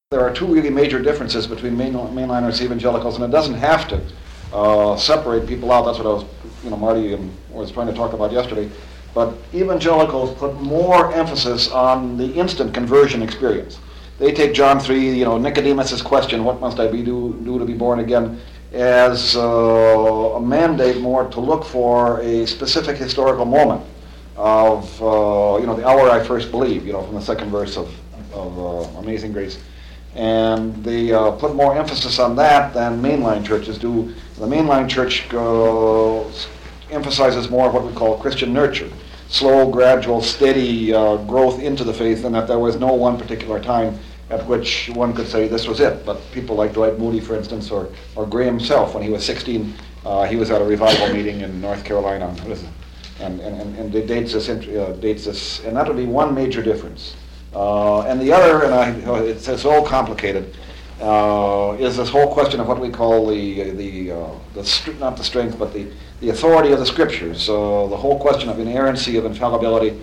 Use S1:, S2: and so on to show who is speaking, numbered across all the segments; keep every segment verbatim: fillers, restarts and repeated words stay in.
S1: there are two really major differences between main, mainliners and evangelicals, and it doesn't have to uh, separate people out. That's what I was, you know, Marty and was trying to talk about yesterday. But evangelicals put more emphasis on the instant conversion experience. They take John three, you know, Nicodemus' question, what must I be do, do to be born again, as uh, a mandate more to look for a specific historical moment of, uh, you know, the hour I first believed, you know, from the second verse of, of uh, Amazing Grace. And they uh, put more emphasis on that than mainline churches do. The mainline church uh, emphasizes more of what we call Christian nurture, slow, gradual, steady uh, growth into the faith, and that there was no one particular time at which one could say this was it. But people like Dwight Moody, for instance, or, or Graham himself, when he was sixteen, uh, he was at a revival meeting in North Carolina, and, and, and, and it dates this, uh, dates this, and that would be one major difference. Uh, and the other, and I, it's, it's all complicated, uh, is this whole question of what we call the the uh, the st- not the strength, but the, the authority of the Scriptures. Uh, the whole question of inerrancy, of infallibility,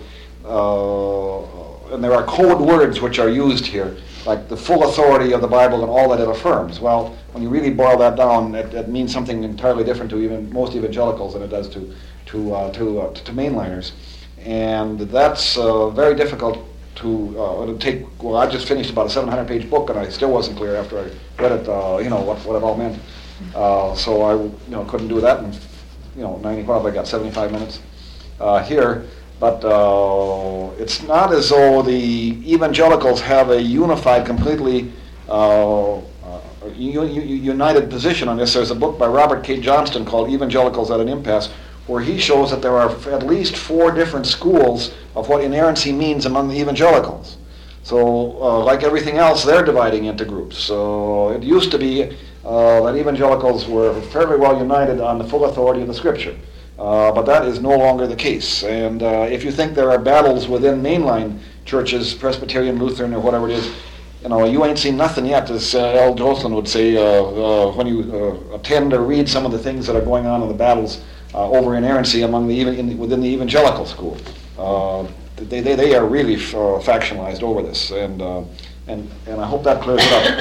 S1: uh, and there are code words which are used here, like the full authority of the Bible and all that it affirms. Well, when you really boil that down, it, it means something entirely different to even most evangelicals than it does to to uh, to, uh, to mainliners, and that's uh, very difficult. To uh, to take well, I just finished about a seven hundred page book, and I still wasn't clear after I read it. Uh, you know what, what it all meant. Uh, so I you know couldn't do that, and you know ninety probably got seventy-five minutes uh, here. But uh, it's not as though the evangelicals have a unified, completely uh, uh, u- u- united position on this. There's a book by Robert K. Johnston called "Evangelicals at an Impasse," where he shows that there are at least four different schools of what inerrancy means among the evangelicals. So, uh, like everything else, they're dividing into groups. So it used to be uh, that evangelicals were fairly well united on the full authority of the Scripture, uh, but that is no longer the case. And uh, if you think there are battles within mainline churches, Presbyterian, Lutheran, or whatever it is, you know, you ain't seen nothing yet, as uh, Al Joslin would say, uh, uh, when you uh, attend or read some of the things that are going on in the battles Uh, over inerrancy among the even in, within the evangelical school. Uh, they, they they are really uh, factionalized over this, and uh, and and I hope that clears it up.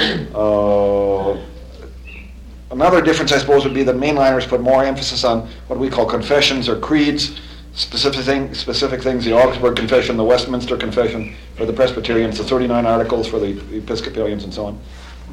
S1: Uh, another difference, I suppose, would be that mainliners put more emphasis on what we call confessions or creeds, specific thing, specific things. The Augsburg Confession, the Westminster Confession for the Presbyterians, the thirty-nine Articles for the Episcopalians, and so on.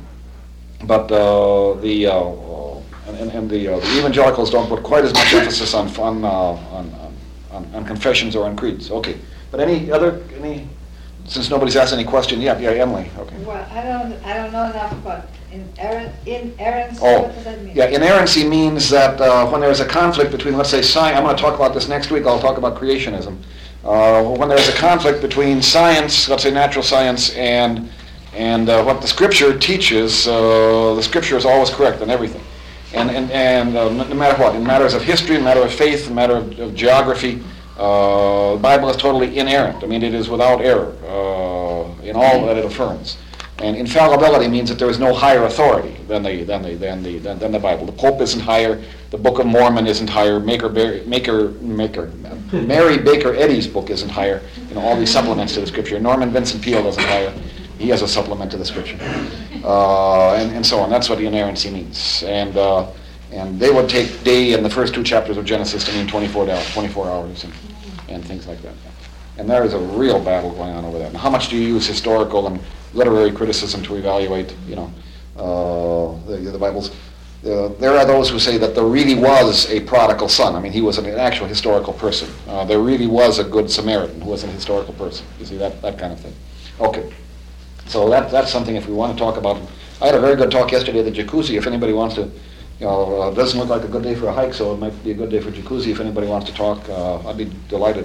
S1: But uh, the uh, And, and the, uh, the evangelicals don't put quite as much emphasis on on, uh, on, on on confessions or on creeds. Okay, but any other any since nobody's asked any question yet, yeah, Emily. Okay.
S2: Well, I don't I don't know enough about inerrant, inerrancy.
S1: Oh,
S2: what does that mean?
S1: Yeah, inerrancy means that uh, when there's a conflict between, let's say, science. I'm going to talk about this next week. I'll talk about creationism. Uh, when there's a conflict between science, let's say natural science, and and uh, what the Scripture teaches, uh, the Scripture is always correct in everything. And and, and uh, no matter what, in matters of history, in matter of faith, in matter of, of geography, uh, the Bible is totally inerrant. I mean, it is without error uh, in all that it affirms. And infallibility means that there is no higher authority than the than the than the than, than the Bible. The Pope isn't higher. The Book of Mormon isn't higher. Maker Maker Maker Mary Baker Eddy's book isn't higher. You know, all these supplements to the Scripture. Norman Vincent Peale isn't higher. He has a supplement to the Scripture, uh, and, and so on. That's what the inerrancy means. And uh, and they would take day in the first two chapters of Genesis to mean twenty-four hours, twenty-four hours, and, and things like that. And there is a real battle going on over that. And how much do you use historical and literary criticism to evaluate, you know, uh, the, the Bible's? Uh, there are those who say that there really was a prodigal son. I mean, he was an actual historical person. Uh, there really was a good Samaritan who was an historical person. You see, that, that kind of thing. Okay. So that that's something if we want to talk about. I had a very good talk yesterday at the jacuzzi. If anybody wants to, you know, uh, it doesn't look like a good day for a hike, so it might be a good day for jacuzzi. If anybody wants to talk, uh, I'd be delighted.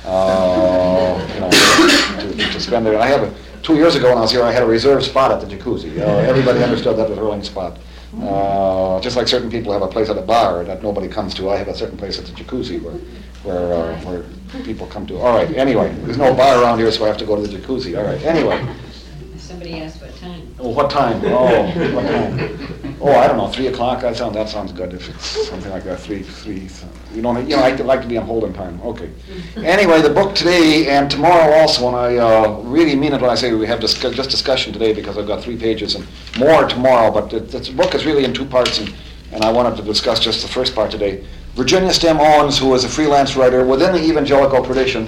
S1: Uh, you know, to, to spend it. I have a, two years ago when I was here, I had a reserved spot at the jacuzzi. Uh, everybody understood that was a rolling spot. Uh, just like certain people have a place at a bar that nobody comes to, I have a certain place at the jacuzzi where where uh, where people come to. All right. Anyway, there's no bar around here, so I have to go to the jacuzzi. All right. Anyway.
S3: Somebody asked what time.
S1: Oh, what time? Oh, what time? Oh, I don't know, three o'clock, that sounds, that sounds good, if it's something like that, three, three, you don't, you know, I like to be on holding time, okay. Anyway, the book today and tomorrow also, and I uh, really mean it when I say we have discuss, just discussion today because I've got three pages and more tomorrow, but it, this book is really in two parts, and, and I wanted to discuss just the first part today. Virginia Stem Owens, who is a freelance writer within the evangelical tradition,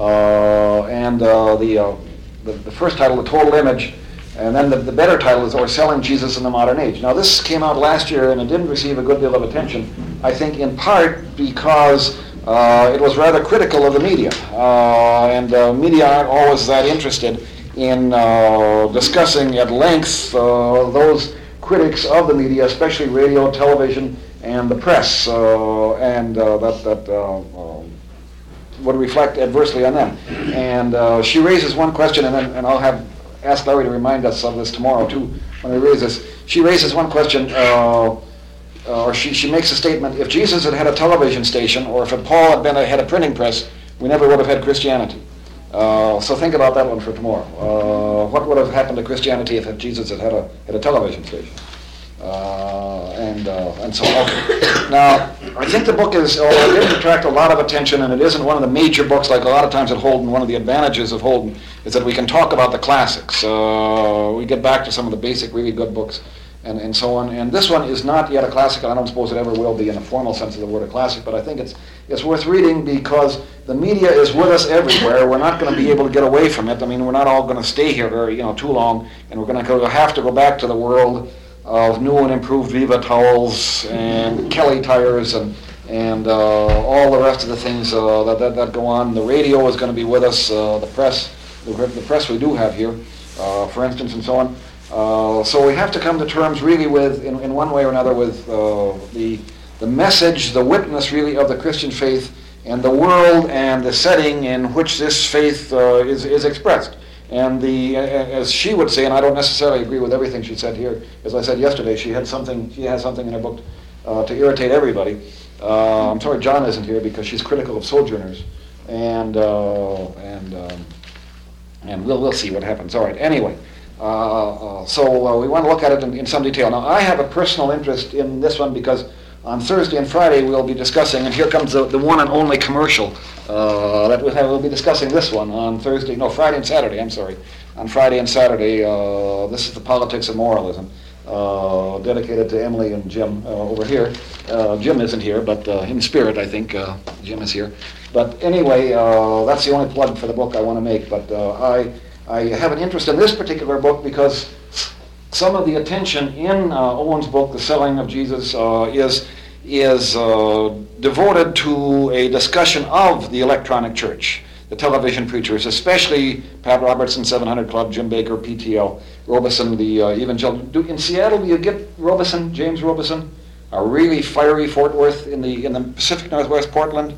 S1: uh, and uh, the, uh, the the first title, The Total Image, and then the, the better title is Or Selling Jesus in the Modern Age. Now this came out last year and it didn't receive a good deal of attention, I think in part because uh, it was rather critical of the media. Uh, and uh, media aren't always that interested in uh, discussing at length uh, those critics of the media, especially radio, television, and the press, uh, and uh, that, that uh, uh, would reflect adversely on them. And uh, she raises one question, and, then, and I'll have ask Larry to remind us of this tomorrow too when he raises. She raises one question, uh, uh, or she, she makes a statement: if Jesus had had a television station, or if Paul had been a, had a printing press, we never would have had Christianity. Uh, so think about that one for tomorrow. Uh, what would have happened to Christianity if Jesus had had a had a television station? Uh, and uh, and so okay. Now I think the book is, although it didn't attract a lot of attention, and it isn't one of the major books like a lot of times at Holden. One of the advantages of Holden is that we can talk about the classics. Uh, we get back to some of the basic, really good books, and, and so on. And this one is not yet a classic. I don't suppose it ever will be in a formal sense of the word a classic, but I think it's it's worth reading because the media is with us everywhere. We're not going to be able to get away from it. I mean, we're not all going to stay here very, you know, too long, and we're going to have to go back to the world of new and improved Viva towels and Kelly tires and and uh, all the rest of the things uh, that, that that go on. The radio is going to be with us. Uh, the press, the, the press we do have here, uh, for instance, and so on. Uh, so we have to come to terms really with, in, in one way or another, with uh, the the message, the witness really of the Christian faith and the world and the setting in which this faith uh, is is expressed. And the, as she would say, and I don't necessarily agree with everything she said here, as I said yesterday, she had something, she has something in her book uh, to irritate everybody. Uh, I'm sorry John isn't here because she's critical of sojourners, and uh, and um, and we'll we'll see what happens. All right. Anyway, uh, uh, so uh, we want to look at it in, in some detail. Now, I have a personal interest in this one because on Thursday and Friday we'll be discussing, and here comes the, the one and only commercial uh, that we'll have. We'll be discussing this one on Thursday, no, Friday and Saturday, I'm sorry. On Friday and Saturday, uh, this is The Politics of Moralism, uh, dedicated to Emily and Jim uh, over here. Uh, Jim isn't here, but uh, in spirit, I think uh, Jim is here. But anyway, uh, that's the only plug for the book I want to make. But uh, I, I have an interest in this particular book because some of the attention in uh, Owen's book, The Selling of Jesus, uh, is is uh, devoted to a discussion of the electronic church, the television preachers, especially Pat Robertson, seven hundred Club, Jim Baker, P T L, Robeson, the uh, evangelical. Do, in Seattle, do you get Robeson, James Robeson, a really fiery Fort Worth in the in the Pacific Northwest, Portland?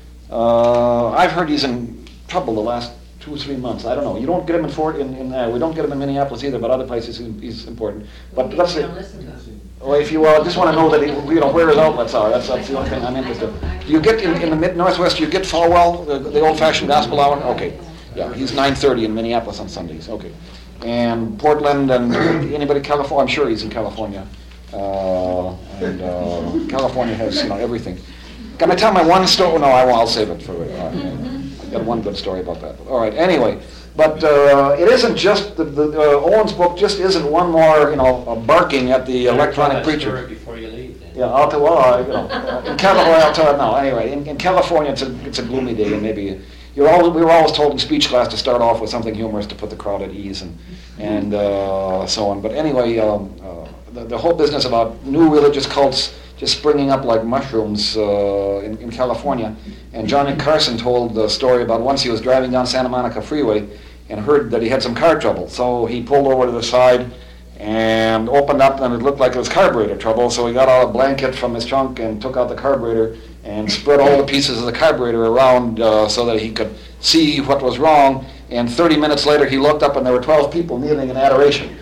S1: Uh, I've heard he's in trouble the last two or three months. I don't know. You don't get him in Fort in, in uh, we don't get him in Minneapolis either, but other places he's, he's important. But
S3: well,
S1: let's say, well, if you uh, just want to know that he, you know where his outlets are, that's, that's the only thing I'm interested. Do you get in, in the mid Northwest? Do you get Falwell, the, the old-fashioned gospel hour? Okay, yeah, he's nine thirty in Minneapolis on Sundays. Okay, and Portland and anybody California? I'm sure he's in California, uh, and uh, California has you know everything. Can I tell my one story? No, I won't. I'll save it for. Uh, Got one good story about that. All right. Anyway, but uh, it isn't just the, the uh, Owen's book. Just isn't one more, you know, uh, barking at the electronic preacher.
S4: Before you leave, then.
S1: Yeah, I'll tell. Well, uh, you know, uh, in California, I'll tell it now. Anyway, in, in California, it's a it's a gloomy day, and maybe you're all we were always told in speech class to start off with something humorous to put the crowd at ease, and and uh, so on. But anyway, um, uh, the, the whole business about new religious cults just springing up like mushrooms uh, in, in California. And Johnny Carson told the story about once he was driving down Santa Monica Freeway and heard that he had some car trouble. So he pulled over to the side and opened up, and it looked like it was carburetor trouble. So he got out a blanket from his trunk and took out the carburetor and spread all the pieces of the carburetor around uh, so that he could see what was wrong. And thirty minutes later, he looked up and there were twelve people kneeling in adoration.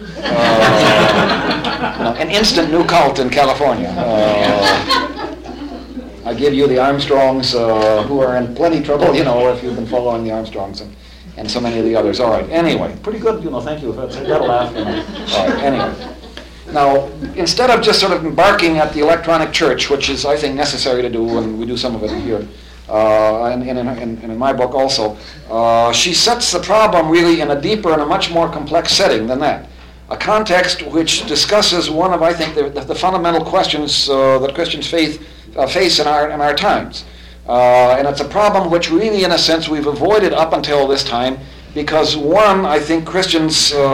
S1: Uh, you know, an instant new cult in California. Uh, I give you the Armstrongs, uh, who are in plenty trouble, you know, if you've been following the Armstrongs. And, and so many of the others. All right, anyway, pretty good, you know, thank you. I got a laugh. You know. All right, anyway. Now, instead of just sort of embarking at the electronic church, which is, I think, necessary to do, and we do some of it here, uh, and, and, in, and in my book also, uh, she sets the problem really in a deeper and a much more complex setting than that. A context which discusses one of, I think, the, the, the fundamental questions uh, that Christians faith, uh, face in our, in our times. Uh, and it's a problem which really, in a sense, we've avoided up until this time because, one, I think Christians uh,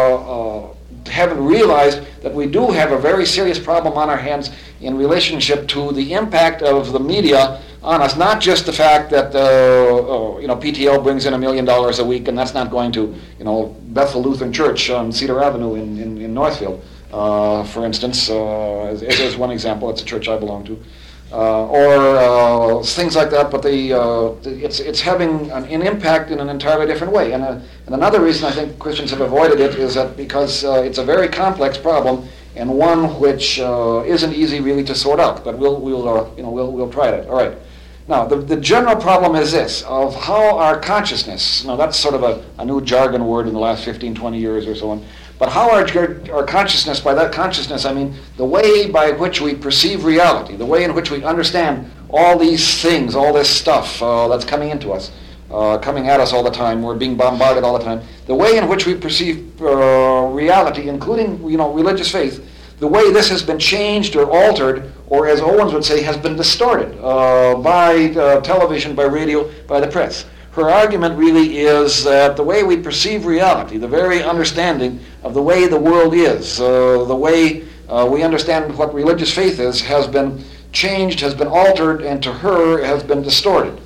S1: uh, haven't realized that we do have a very serious problem on our hands in relationship to the impact of the media on us. Not just the fact that uh, uh, you know P T L brings in a million dollars a week, and that's not going to you know Bethel Lutheran Church on Cedar Avenue in in, in Northfield, uh, for instance, uh, as, as one example. It's a church I belong to. Uh, or uh, things like that, but the, uh, the, it's it's having an, an impact in an entirely different way. And, uh, and another reason I think Christians have avoided it is that because uh, it's a very complex problem and one which uh, isn't easy really to sort out. But we'll we'll uh, you know we'll we'll try it. All right. Now the the general problem is this of how our consciousness. Now that's sort of a, a new jargon word in the last fifteen, twenty years or so on. But how our, our consciousness, by that consciousness I mean the way by which we perceive reality, the way in which we understand all these things, all this stuff uh, that's coming into us, uh, coming at us all the time, we're being bombarded all the time, the way in which we perceive uh, reality, including you know religious faith, the way this has been changed or altered, or as Owens would say, has been distorted uh, by uh, television, by radio, by the press. Her argument really is that the way we perceive reality, the very understanding of the way the world is, uh, the way uh, we understand what religious faith is, has been changed, has been altered, and to her has been distorted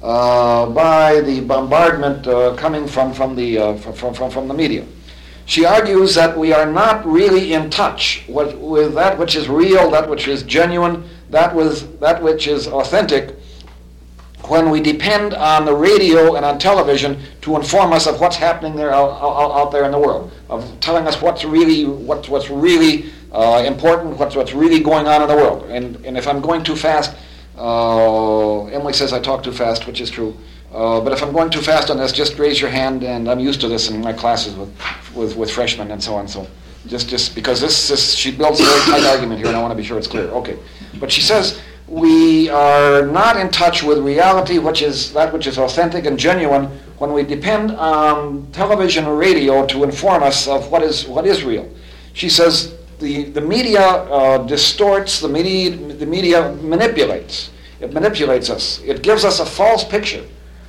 S1: uh, by the bombardment uh, coming from from the uh, from, from from the media. She argues that we are not really in touch with, with that which is real, that which is genuine, that with that which is authentic, when we depend on the radio and on television to inform us of what's happening there out, out, out there in the world, of telling us what's really what's what's really uh, important, what's what's really going on in the world. And and if I'm going too fast, uh, Emily says I talk too fast, which is true. Uh, but if I'm going too fast on this, just raise your hand, and I'm used to this in my classes with with, with freshmen and so on. So just just because this, this she builds a very tight argument here, and I want to be sure it's clear. Okay, but she says we are not in touch with reality, which is that which is authentic and genuine, when we depend on television or radio to inform us of what is what is real. She says the the media uh, distorts, the media the media manipulates. It manipulates us. It gives us a false picture,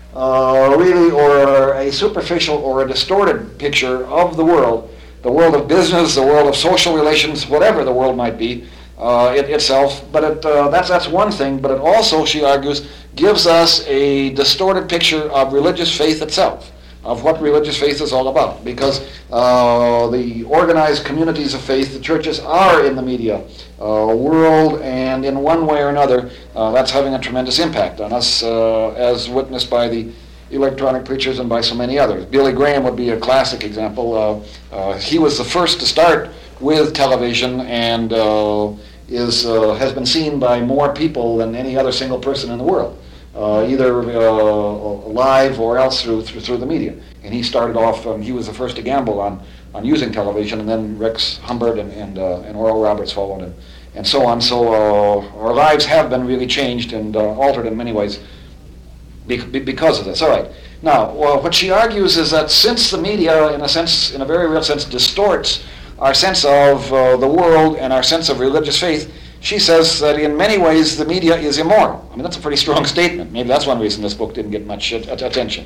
S1: uh, really, or a superficial or a distorted picture of the world, the world of business, the world of social relations, whatever the world might be. Uh, it, itself, but it, uh, that's that's one thing. But it also, she argues, gives us a distorted picture of religious faith itself, of what religious faith is all about. Because uh, the organized communities of faith, the churches, are in the media uh, world, and in one way or another, uh, that's having a tremendous impact on us, uh, as witnessed by the electronic preachers and by so many others. Billy Graham would be a classic example. Uh, uh, he was the first to start with television, and uh, is uh, has been seen by more people than any other single person in the world, uh, either uh, live or else through, through through the media. And he started off; um, he was the first to gamble on, on using television, and then Rex Humbert and and, uh, and Oral Roberts followed, and and so on. So uh, our lives have been really changed and uh, altered in many ways because of this. All right. Now, well, what she argues is that since the media, in a sense, in a very real sense, distorts our sense of uh, the world and our sense of religious faith, she says that in many ways the media is immoral. I mean, that's a pretty strong statement. Maybe that's one reason this book didn't get much attention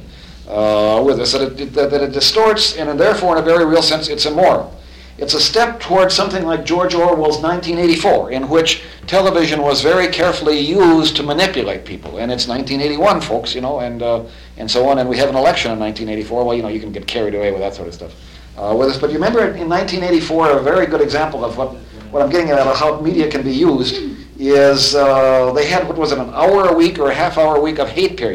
S1: uh, with us, that it, that, that it distorts, and therefore, in a very real sense, it's immoral. It's a step towards something like George Orwell's nineteen eighty-four, in which television was very carefully used to manipulate people. And it's nineteen eighty-one, folks, you know, and uh, and so on. And we have an election in nineteen eighty-four. Well, you know, you can get carried away with that sort of stuff uh, with us. But you remember in nineteen eighty-four, a very good example of what, what I'm getting at, of how media can be used, is uh, they had, what was it, an hour a week or a half hour a week of hate period,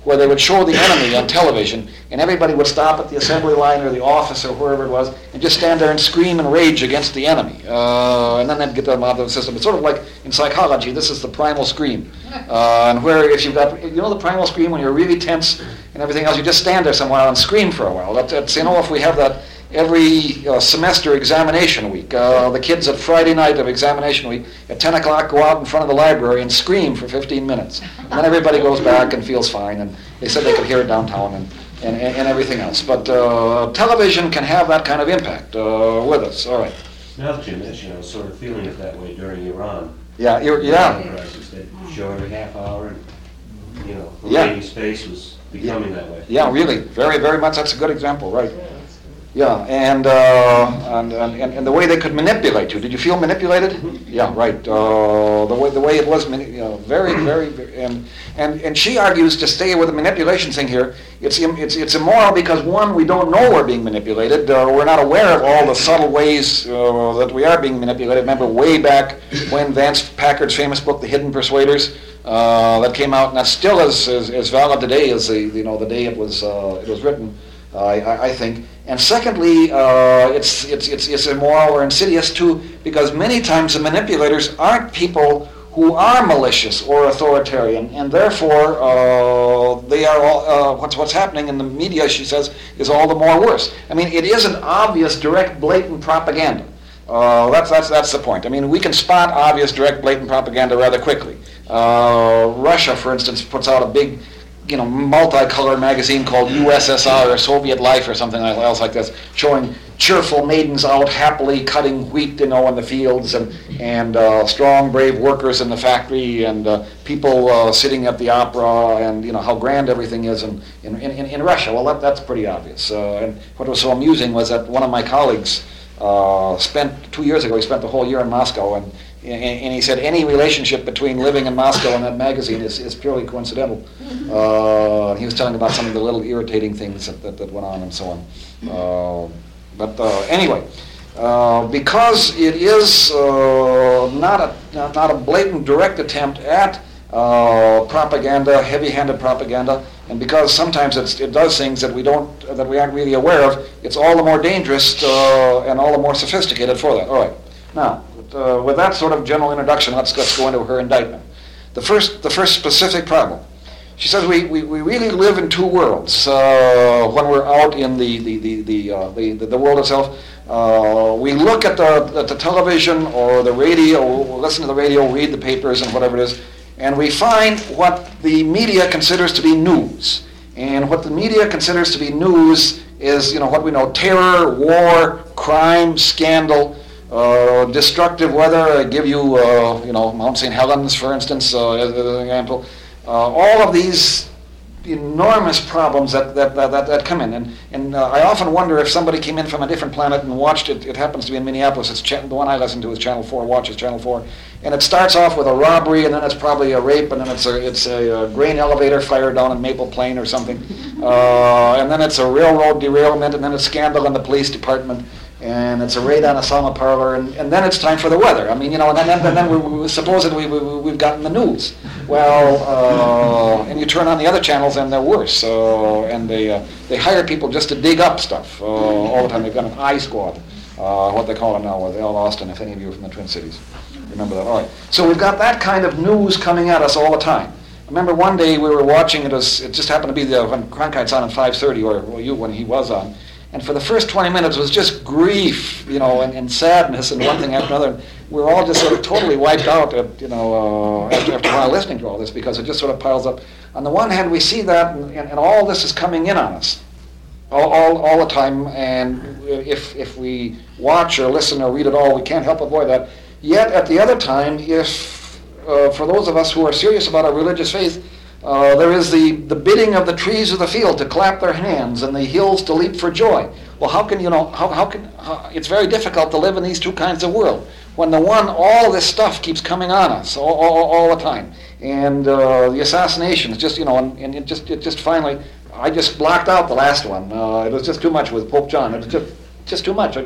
S1: where they would show the enemy on television, and everybody would stop at the assembly line or the office or wherever it was, and just stand there and scream and rage against the enemy. Uh, and then they'd get them out of the system. It's sort of like in psychology, this is the primal scream. Uh, and where if you've got, you know the primal scream when you're really tense and everything else, you just stand there somewhere and scream for a while. That, that's, you know, if we have that every uh, semester examination week, uh, the kids at Friday night of examination week at ten o'clock go out in front of the library and scream for fifteen minutes. And then everybody goes back and feels fine, and they said they could hear it downtown and, and, and everything else. But uh, television can have that kind of impact uh, with us. All right.
S3: Now that you mention, I was sort of feeling it that way during Iran.
S1: Yeah, you're, yeah.
S3: Crisis. They show every half hour, and you know, the
S1: Yeah.
S3: rating space was becoming that way.
S1: Yeah, really, very, very much. That's a good example, right? Yeah, and, uh, and, and and the way they could manipulate you. Did you feel manipulated? Yeah, right. Uh, the way the way it was, mani- you know, very, very, and and and she argues to stay with the manipulation thing here. It's im- it's it's immoral because one, we don't know we're being manipulated. Uh, we're not aware of all the subtle ways uh, that we are being manipulated. Remember, way back when Vance Packard's famous book, The Hidden Persuaders, uh, that came out, and that's still as, as as valid today as the you know the day it was uh, it was written. Uh, I, I think. And secondly, uh, it's, it's, it's, it's immoral or insidious too, because many times the manipulators aren't people who are malicious or authoritarian, and therefore uh, they are all, uh, what's, what's happening in the media, she says, is all the more worse. I mean, it isn't obvious, direct, blatant propaganda. Uh, that's, that's, that's the point. I mean, we can spot obvious, direct, blatant propaganda rather quickly. Uh, Russia, for instance, puts out a big you know, multicolored magazine called U S S R or Soviet Life or something else like this, showing cheerful maidens out happily cutting wheat, you know, in the fields, and and uh, strong, brave workers in the factory, and uh, people uh, sitting at the opera, and you know how grand everything is in in, in, in Russia. Well, that, that's pretty obvious. Uh, and what was so amusing was that one of my colleagues uh, spent two years ago. He spent the whole year in Moscow, and. And he said any relationship between living in Moscow and that magazine is, is purely coincidental. Uh, he was telling about some of the little irritating things that, that, that went on and so on. Uh, but uh, anyway, uh, because it is uh, not a not, not a blatant direct attempt at uh, propaganda, heavy-handed propaganda, and because sometimes it's, it does things that we don't that we aren't really aware of, it's all the more dangerous uh, and all the more sophisticated for that. All right, now. Uh, with that sort of general introduction, let's let's go into her indictment. The first the first specific problem. She says we, we, we really live in two worlds uh, when we're out in the the the the, uh, the, the, the world itself. Uh, we look at the at the television or the radio, we'll listen to the radio, read the papers and whatever it is, and we find what the media considers to be news. And what the media considers to be news is, you know, what we know: terror, war, crime, scandal. Uh, destructive weather. I give you, uh, you know, Mount Saint Helens, for instance, uh, as an example. Uh, all of these enormous problems that that, that, that, that come in, and and uh, I often wonder if somebody came in from a different planet and watched it. It happens to be in Minneapolis. It's cha- the one I listen to is Channel Four. Watches Channel Four, and it starts off with a robbery, and then it's probably a rape, and then it's a it's a, a grain elevator fire down in Maple Plain or something, uh, and then it's a railroad derailment, and then it's scandal in the police department. And it's a raid on a sauna parlor, and, and then it's time for the weather. I mean, you know, and then, and then we, we, supposedly we, we, we've gotten the news. Well, uh, and you turn on the other channels, and they're worse. Uh, and they uh, they hire people just to dig up stuff uh, all the time. They've got an I squad, uh, what they call it now, with Al Austin, if any of you are from the Twin Cities. Remember that? All right. So we've got that kind of news coming at us all the time. I remember one day we were watching, it was, it just happened to be the, when Cronkite's on at five thirty, or well, you when he was on. And for the first twenty minutes, it was just grief, you know, and, and sadness and one thing after another. And we were all just sort of totally wiped out, at, you know, uh, after, after a while listening to all this, because it just sort of piles up. On the one hand, we see that, and, and, and all this is coming in on us, all, all, all the time. And if if we watch or listen or read it all, we can't help avoid that. Yet, at the other time, if uh, for those of us who are serious about our religious faith, Uh, there is the, the bidding of the trees of the field to clap their hands and the hills to leap for joy. Well, how can, you know, how, how can, how, it's very difficult to live in these two kinds of world. When the one, all this stuff keeps coming on us all, all, all the time. And uh, the assassinations, just, you know, and, and it just, it just finally, I just blocked out the last one. Uh, it was just too much with Pope John. It was just, just too much. I just,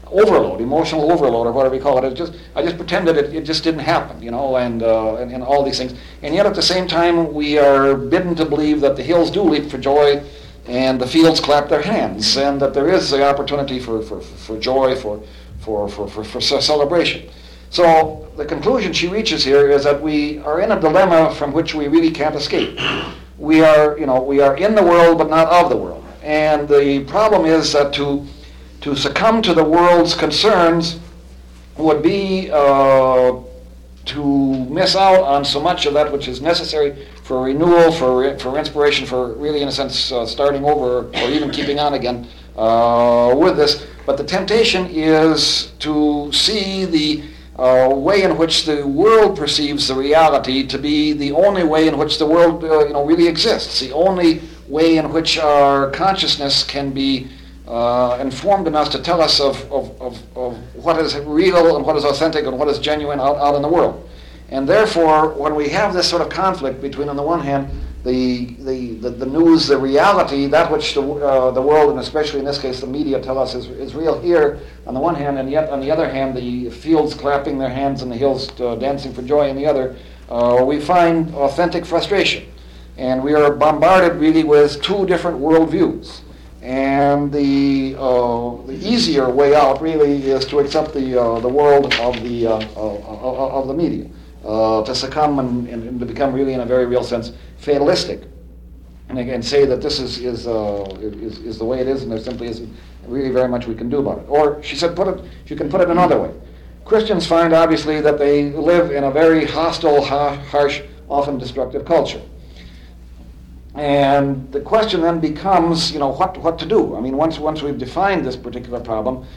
S1: overload, emotional overload, or whatever you call it. It just, I just pretended it, it just didn't happen, you know, and, uh, and and all these things. And yet at the same time, we are bidden to believe that the hills do leap for joy, and the fields clap their hands, and that there is the opportunity for for, for joy, for for, for for for celebration. So the conclusion she reaches here is that we are in a dilemma from which we really can't escape. We are, you know, we are in the world but not of the world. And the problem is that to to succumb to the world's concerns would be uh, to miss out on so much of that which is necessary for renewal, for for inspiration, for really, in a sense, uh, starting over or even keeping on again uh, with this. But the temptation is to see the uh, way in which the world perceives the reality to be the only way in which the world, uh, you know, really exists. The only way in which our consciousness can be uh, informed enough to tell us of, of, of, of what is real and what is authentic and what is genuine out, out in the world. And therefore, when we have this sort of conflict between, on the one hand, the the, the, the news, the reality, that which the, uh, the world, and especially in this case the media, tell us is, is real here, on the one hand, and yet on the other hand, the fields clapping their hands and the hills uh, dancing for joy on the other, uh, we find authentic frustration. And we are bombarded really with two different worldviews. And the uh, the easier way out really is to accept the uh, the world of the uh, uh, of the media, uh, to succumb and, and, and to become really, in a very real sense, fatalistic, and again say that this is is, uh, is is the way it is, and there simply isn't really very much we can do about it. Or she said, put it. You can put it another way. Christians find obviously that they live in a very hostile, ha- harsh, often destructive culture. And the question then becomes, you know, what what to do. I mean, once once we've defined this particular problem,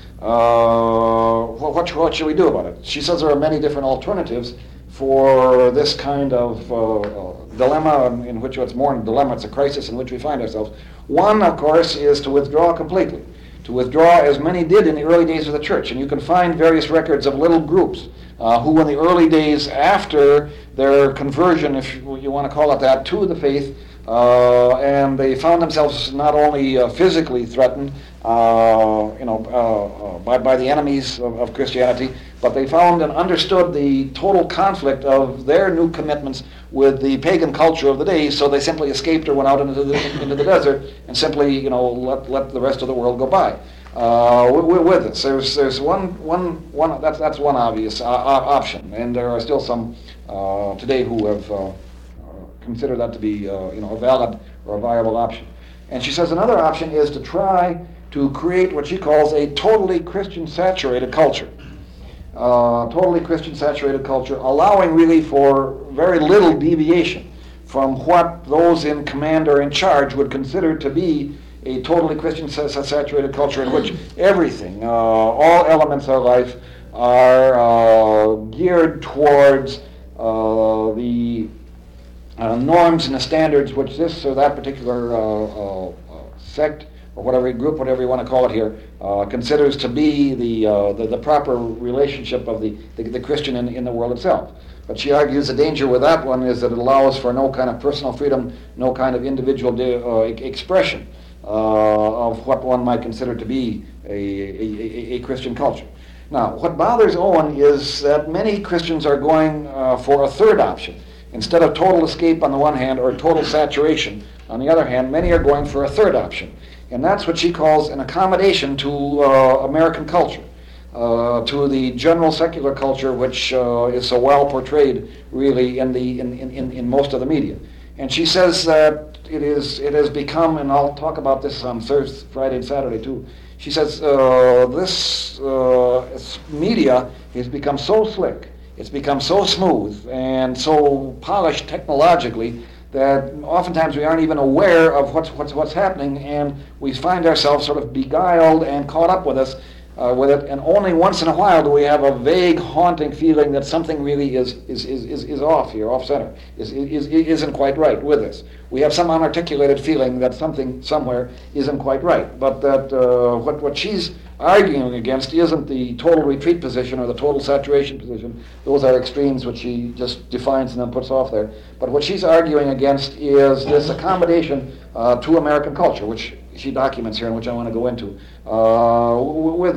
S1: uh, what, what what should we do about it? She says there are many different alternatives for this kind of uh, uh, dilemma, in, in which it's more than a dilemma, it's a crisis in which we find ourselves. One, of course, is to withdraw completely, to withdraw as many did in the early days of the church. And you can find various records of little groups uh, who in the early days after their conversion, if you want to call it that, to the faith, Uh, and they found themselves not only uh, physically threatened, uh, you know, uh, uh, by, by the enemies of, of Christianity, but they found and understood the total conflict of their new commitments with the pagan culture of the day. So they simply escaped or went out into the into the desert and simply, you know, let let the rest of the world go by. Uh, with, with this, there's there's one one one that's that's one obvious uh, option, and there are still some uh, today who have. Uh, consider that to be uh, you know, a valid or a viable option. And she says another option is to try to create what she calls a totally Christian-saturated culture. Uh, totally Christian-saturated culture, allowing really for very little deviation from what those in command or in charge would consider to be a totally Christian-saturated culture in which everything, uh, all elements of life are uh, geared towards uh, the Uh, norms and the standards which this or that particular uh, uh, sect or whatever group, whatever you want to call it here, uh, considers to be the, uh, the the proper relationship of the, the, the Christian in, in the world itself. But she argues the danger with that one is that it allows for no kind of personal freedom, no kind of individual de- uh, expression uh, of what one might consider to be a, a, a Christian culture. Now, what bothers Owen is that many Christians are going uh, for a third option. Instead of total escape on the one hand or total saturation on the other hand, many are going for a third option. And that's what she calls an accommodation to uh, American culture, uh, to the general secular culture which uh, is so well portrayed really in, the, in, in, in most of the media. And she says that it is it has become, and I'll talk about this on Thursday, Friday and Saturday too, she says uh, this uh, media has become so slick, it's become so smooth and so polished technologically that oftentimes we aren't even aware of what's what's what's happening, and we find ourselves sort of beguiled and caught up with us uh, with it. And only once in a while do we have a vague, haunting feeling that something really is is is is, is off here, off center, is, is isn't quite right with us. We have some unarticulated feeling that something somewhere isn't quite right, but that uh, what what she's arguing against isn't the total retreat position or the total saturation position. Those are extremes which she just defines and then puts off there. But what she's arguing against is this accommodation uh, to American culture, which she documents here and which I want to go into, uh, w- with this,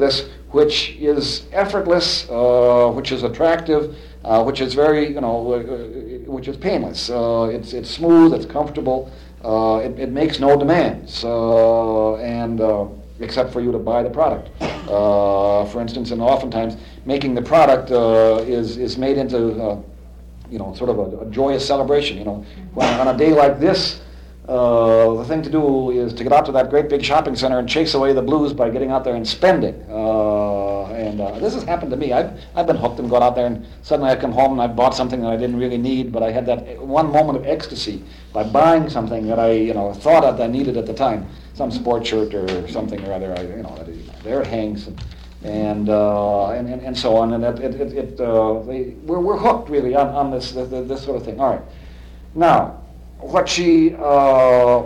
S1: which is effortless, uh, which is attractive, uh, which is very, you know, uh, which is painless. Uh, it's it's smooth, it's comfortable, uh, it, it makes no demands, uh, and uh, except for you to buy the product. Uh, for instance, and oftentimes making the product uh, is is made into, uh, you know, sort of a, a joyous celebration. You know, when, on a day like this. Uh, the thing to do is to get out to that great big shopping center and chase away the blues by getting out there and spending. Uh, and uh, this has happened to me. I've, I've been hooked and gone out there and suddenly I come home and I bought something that I didn't really need, but I had that one moment of ecstasy by buying something that I, you know, thought that I needed at the time, some sports shirt or something or other. I, you know, there it hangs, and and, uh, and, and and so on. And it, it, it, it uh, they, we're we're hooked really on on this this, this sort of thing. All right, now. What she uh,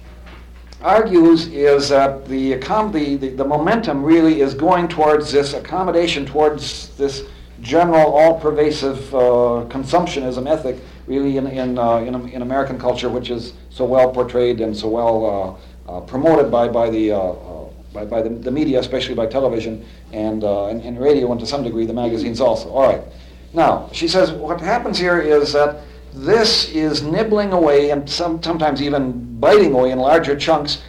S1: argues is that the, the, the, the momentum really is going towards this accommodation, towards this general, all-pervasive uh, consumptionism ethic, really in in, uh, in in American culture, which is so well portrayed and so well uh, uh, promoted by by the uh, uh, by, by the, the media, especially by television and, uh, and and radio, and to some degree the magazines also. All right. Now she says what happens here is that. This is nibbling away and some, sometimes even biting away in larger chunks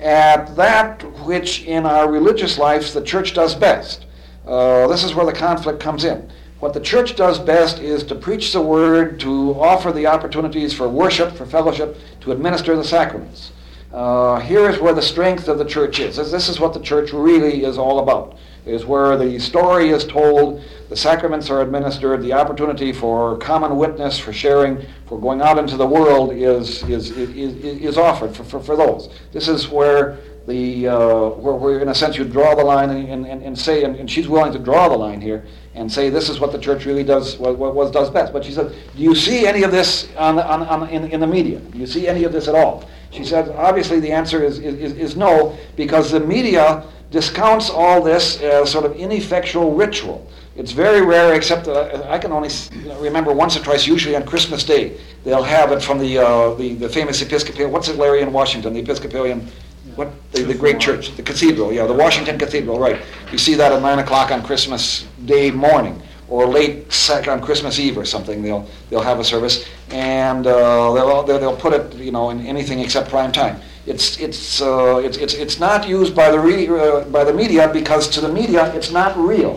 S1: at that which in our religious lives the church does best. Uh, this is where the conflict comes in. What the church does best is to preach the word, to offer the opportunities for worship, for fellowship, to administer the sacraments. Uh, here is where the strength of the church is. This, this is what the church really is all about. Is where the story is told, the sacraments are administered, the opportunity for common witness, for sharing, for going out into the world is is is, is offered for, for, for those. This is where the uh, where, where in a sense you draw the line and, and, and say, and, and she's willing to draw the line here and say this is what the church really does what, what does best. But she said, do you see any of this on, on, on in, in the media? Do you see any of this at all? She said, obviously the answer is is, is no, because the media discounts all this as sort of ineffectual ritual. It's very rare, except uh, I can only remember once or twice, usually on Christmas Day, they'll have it from the uh, the, the famous Episcopalian, what's it, Larry, in Washington, the Episcopalian, what, the, the great church, the cathedral, yeah, the Washington Cathedral, right. You see that at nine o'clock on Christmas Day morning, or late sec on Christmas Eve or something, they'll they'll have a service, and uh, they'll, they'll put it, you know, in anything except prime time. It's it's uh, it's it's it's not used by the re, uh, by the media because to the media it's not real.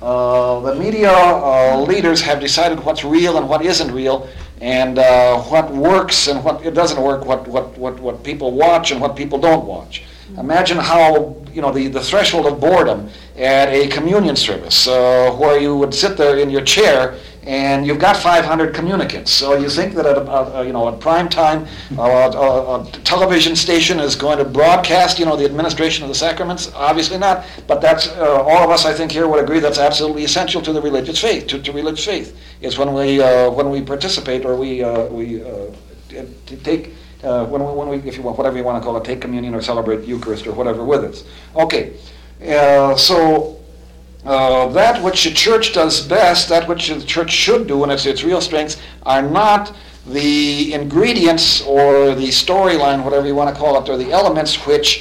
S1: Uh, the media uh, leaders have decided what's real and what isn't real, and uh, what works and what it doesn't work. What what what what people watch and what people don't watch. Imagine how you know the, the threshold of boredom at a communion service uh, where you would sit there in your chair and you've got five hundred communicants. So you think that at a, you know at prime time, uh, a, a television station is going to broadcast you know the administration of the sacraments? Obviously not. But that's uh, all of us I think here would agree that's absolutely essential to the religious faith. To, to religious faith is when we uh, when we participate or we uh, we uh, t- take. Uh, when, we, when we, if you want, whatever you want to call it, take communion or celebrate Eucharist or whatever with us. Okay, uh, so uh, that which the church does best, that which the church should do, and its its real strengths, are not the ingredients or the storyline, whatever you want to call it, or the elements which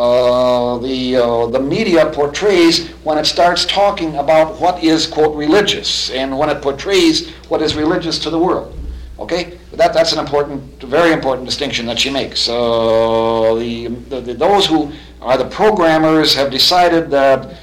S1: uh, the uh, the media portrays when it starts talking about what is, quote, religious, and when it portrays what is religious to the world. Okay, that that's an important, very important distinction that she makes. Uh, the, the, the those who are the programmers have decided that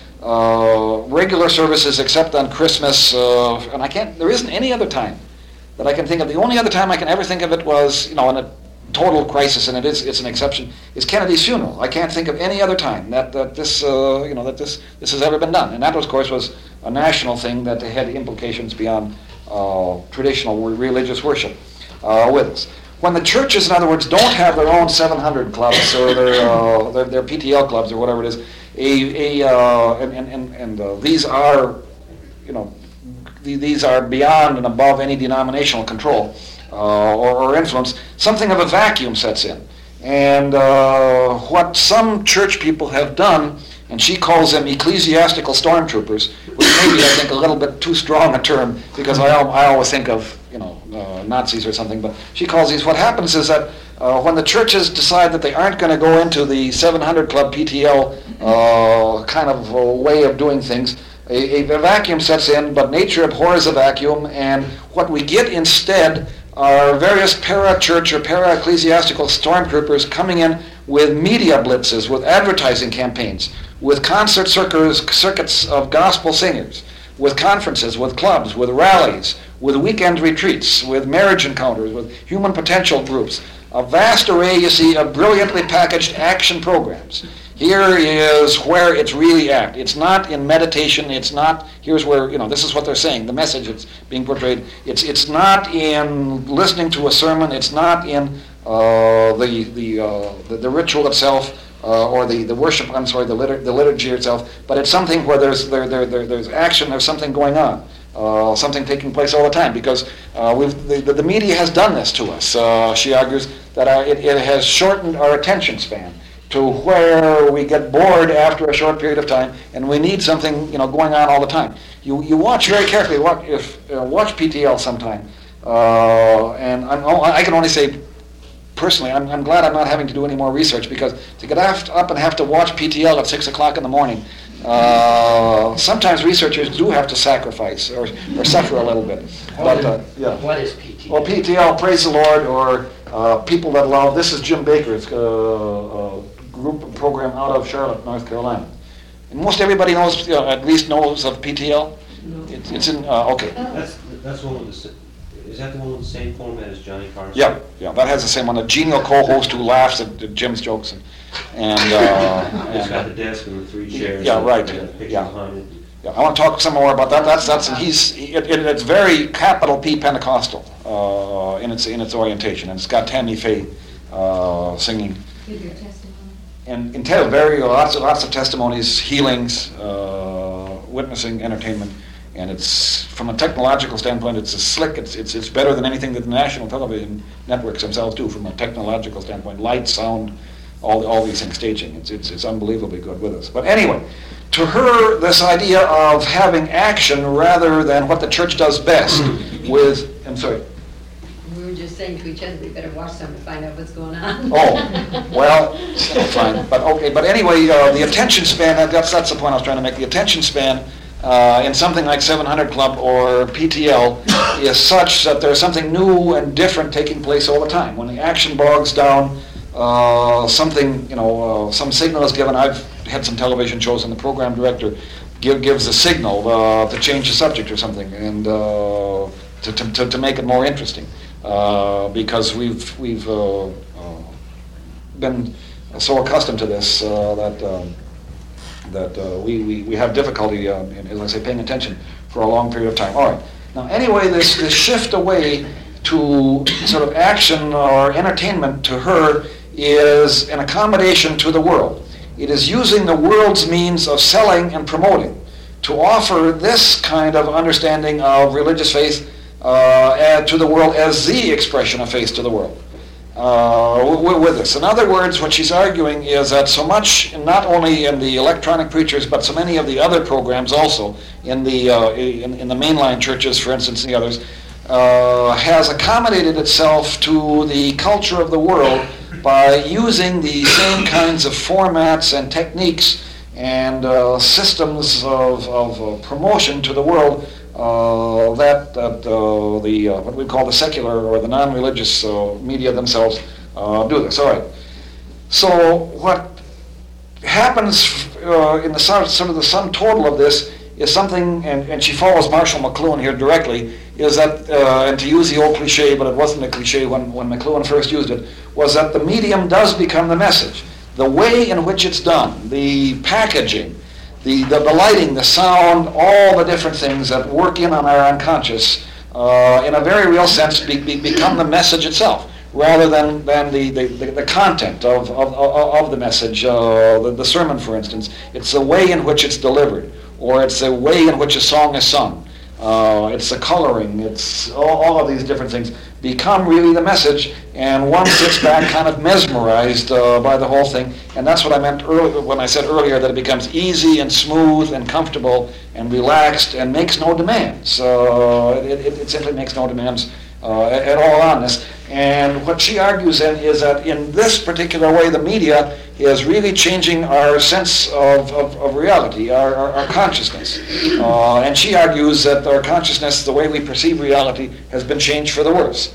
S1: uh, regular services, except on Christmas, uh, and I can't. There isn't any other time that I can think of. The only other time I can ever think of it was, you know, in a total crisis, and it is it's an exception, is Kennedy's funeral. I can't think of any other time that that this uh, you know that this this has ever been done, and that of course was a national thing that had implications beyond. Uh, traditional religious worship uh, with us. When the churches, in other words, don't have their own seven hundred clubs or their, uh, their their P T L clubs or whatever it is, a, a uh, and and and uh, these are, you know, th- these are beyond and above any denominational control uh, or, or influence. Something of a vacuum sets in, and uh, what some church people have done. And she calls them ecclesiastical stormtroopers, which may be, I think, a little bit too strong a term because I, I always think of, you know, uh, Nazis or something. But she calls these. What happens is that uh, when the churches decide that they aren't going to go into the seven hundred Club P T L uh, kind of uh, way of doing things, a, a vacuum sets in, but nature abhors a vacuum, and what we get instead are various para-church or para-ecclesiastical stormtroopers coming in with media blitzes, with advertising campaigns, with concert circuits, circuits of gospel singers, with conferences, with clubs, with rallies, with weekend retreats, with marriage encounters, with human potential groups. A vast array, you see, of brilliantly packaged action programs. Here is where it's really at. It's not in meditation. It's not, here's where, you know, this is what they're saying, the message that's being portrayed. It's it's not in listening to a sermon. It's not in uh, the, the, uh, the the ritual itself uh, or the, the worship, I'm sorry, the, litur- the liturgy itself, but it's something where there's, there, there, there, there's action, there's something going on. Uh, something taking place all the time, because uh, we've, the, the, the media has done this to us. Uh, she argues that our, it, it has shortened our attention span to where we get bored after a short period of time, and we need something, you know, going on all the time. You you watch very carefully. Watch, if uh, watch P T L sometime, uh, and I'm, I can only say personally, I'm, I'm glad I'm not having to do any more research, because to get up and have to watch P T L at six o'clock in the morning, uh, sometimes researchers do have to sacrifice or, or suffer a little bit. But, uh, yeah.
S3: What is P T L?
S1: Well, P T L, Praise the Lord, or uh, People That Love. This is Jim Baker's uh, uh, group program out of Charlotte, North Carolina. And most everybody knows, you know, at least knows of P T L.
S4: No.
S1: It's, it's in, uh, okay.
S4: That's, that's one with the, s- is that the one with the same format as Johnny Carson?
S1: Yeah, yeah, that has the same one. A genial co-host who laughs at, at Jim's jokes, and, and, uh,
S4: It's got
S1: and
S4: the desk and the three chairs.
S1: Yeah,
S4: and
S1: right,
S4: the picture
S1: yeah.
S4: behind it.
S1: yeah, I want to talk some more about that. That's that's and he's it, it, it's very capital P Pentecostal uh, in its in its orientation, and it's got Tammy Faye uh, singing.
S2: Give your testimony.
S1: And entails very lots of lots of testimonies, healings, uh, witnessing, entertainment, and it's from a technological standpoint, it's a slick. It's it's it's better than anything that the national television networks themselves do from a technological standpoint. Light, sound, all all these things, staging. It's it's it's unbelievably good with us. But anyway, to her, this idea of having action rather than what the church does best with. I'm sorry.
S5: We were just saying to each other, we better watch some to find out what's going on.
S1: Oh, well, fine, but okay, but anyway, uh, the attention span, that's, that's the point I was trying to make. The attention span uh, in something like seven hundred Club or P T L is such that there's something new and different taking place all the time. When the action bogs down, uh, something, you know, uh, some signal is given. I've had some television shows, and the program director give, gives a signal uh, to change the subject or something, and uh, to, to, to make it more interesting. Uh, because we've we've uh, uh, been so accustomed to this uh, that um, that uh, we, we, we have difficulty, uh, in, as I say, paying attention for a long period of time. All right. Now, anyway, this this shift away to sort of action or entertainment to her is an accommodation to the world. It is using the world's means of selling and promoting to offer this kind of understanding of religious faith Uh, add to the world as the expression of faith to the world uh, w- with this. In other words, what she's arguing is that so much, not only in the electronic preachers, but so many of the other programs also, in the uh, in, in the mainline churches, for instance, and the others, uh, has accommodated itself to the culture of the world by using the same kinds of formats and techniques and uh, systems of, of uh, promotion to the world Uh, that that uh, the uh, what we call the secular or the non-religious uh, media themselves uh, do this. All right. So what happens uh, in the sum, sort of the sum total of this is something, and, and she follows Marshall McLuhan here directly, is that, uh, and to use the old cliche, but it wasn't a cliche when, when McLuhan first used it, was that the medium does become the message. The way in which it's done, the packaging, The, the, the lighting, the sound, all the different things that work in on our unconscious, uh, in a very real sense, be, be, become the message itself, rather than, than the, the, the, the content of, of, of the message, uh, the, the sermon, for instance. It's the way in which it's delivered, or it's the way in which a song is sung. Uh, it's the coloring, it's all, all of these different things become really the message, and one sits back kind of mesmerized uh, by the whole thing. And that's what I meant earlier when I said earlier that it becomes easy and smooth and comfortable and relaxed and makes no demands. Uh, it, it, it simply makes no demands uh, at, at all on this. And what she argues then is that in this particular way, the media is really changing our sense of, of, of reality, our, our, our consciousness. Uh, and she argues that our consciousness, the way we perceive reality, has been changed for the worse.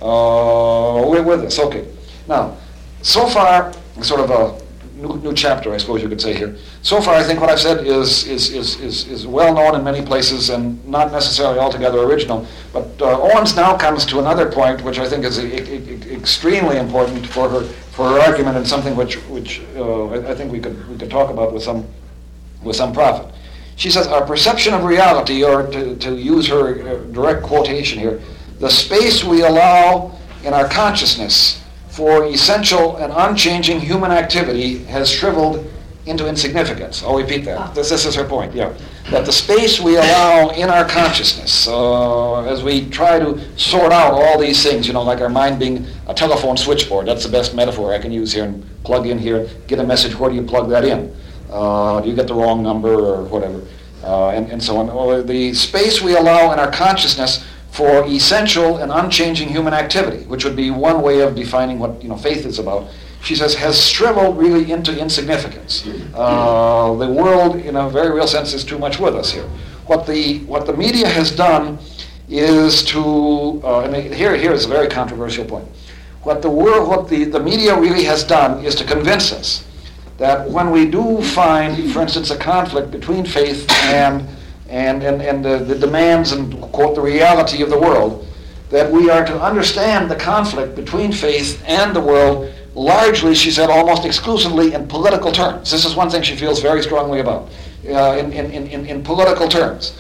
S1: Uh, we're with this, okay. Now, so far, sort of a new, new chapter, I suppose you could say here. So far, I think what I've said is is, is, is, is well known in many places and not necessarily altogether original. But uh, Owens now comes to another point, which I think is e- e- extremely important for her for her argument, and something which which uh, I, I think we could we could talk about with some with some profit. She says, our perception of reality, or to, to use her uh, direct quotation here, the space we allow in our consciousness for essential and unchanging human activity has shriveled into insignificance. I'll repeat that. This, this is her point, yeah. That the space we allow in our consciousness, uh, as we try to sort out all these things, you know, like our mind being a telephone switchboard, that's the best metaphor I can use here, and plug in here, get a message, where do you plug that in? Uh, do you get the wrong number or whatever? Uh, and, and so on. Or the space we allow in our consciousness for essential and unchanging human activity, which would be one way of defining what, you know, faith is about, she says, has shriveled really into insignificance. Uh, the world, in a very real sense, is too much with us here. What the what the media has done is to, uh, and here here is a very controversial point. What the world, what the, the media really has done is to convince us that when we do find, for instance, a conflict between faith and and and, and the, the demands and, quote, the reality of the world, that we are to understand the conflict between faith and the world largely, she said, almost exclusively in political terms. This is one thing she feels very strongly about, uh, in, in, in, in political terms.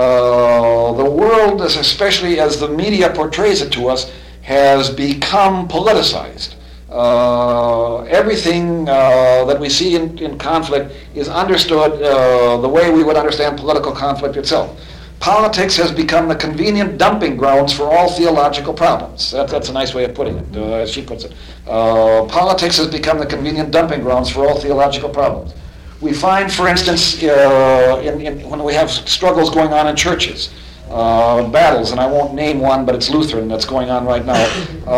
S1: Uh, the world, especially as the media portrays it to us, has become politicized. Uh, everything uh, that we see in, in conflict is understood uh, the way we would understand political conflict itself. Politics has become the convenient dumping grounds for all theological problems. That, that's a nice way of putting it, uh, as she puts it. Uh, politics has become the convenient dumping grounds for all theological problems. We find, for instance, uh, in, in, when we have struggles going on in churches, uh, battles, and I won't name one, but it's Lutheran that's going on right now,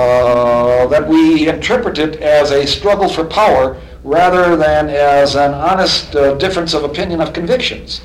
S1: uh, that we interpret it as a struggle for power rather than as an honest uh, difference of opinion of convictions.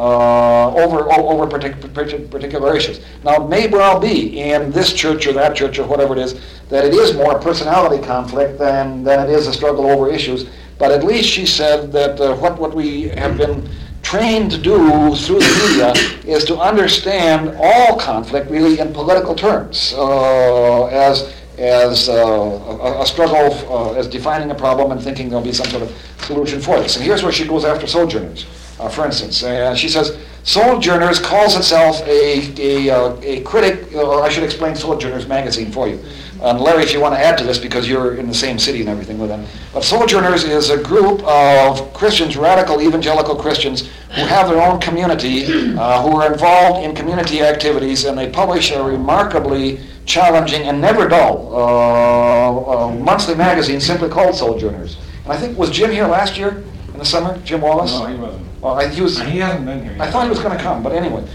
S1: Uh, over over partic- particular issues. Now, it may well be in this church or that church or whatever it is that it is more a personality conflict than, than it is a struggle over issues, but at least she said that uh, what, what we have been trained to do through the media is to understand all conflict really in political terms, uh, as as uh, a, a struggle, uh, as defining a problem and thinking there'll be some sort of solution for this. And here's where she goes after Sojourners. Uh, for instance, uh, she says, Sojourners calls itself a a, uh, a critic, or I should explain Sojourners magazine for you. And Larry, if you want to add to this, because you're in the same city and everything with them. But Sojourners is a group of Christians, radical evangelical Christians, who have their own community, uh, who are involved in community activities, and they publish a remarkably challenging and never dull uh, uh, monthly magazine simply called Sojourners. And I think, was Jim here last year in the summer, Jim Wallace?
S6: No, he wasn't.
S1: Well, I, he was.
S6: He hasn't been here yet.
S1: I thought he was going to come, but anyway.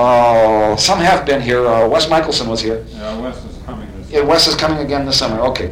S1: Uh, some have been here. Uh, Wes Michelson was here.
S6: Yeah, Wes is coming this
S1: Yeah, Wes is coming again this summer. Okay.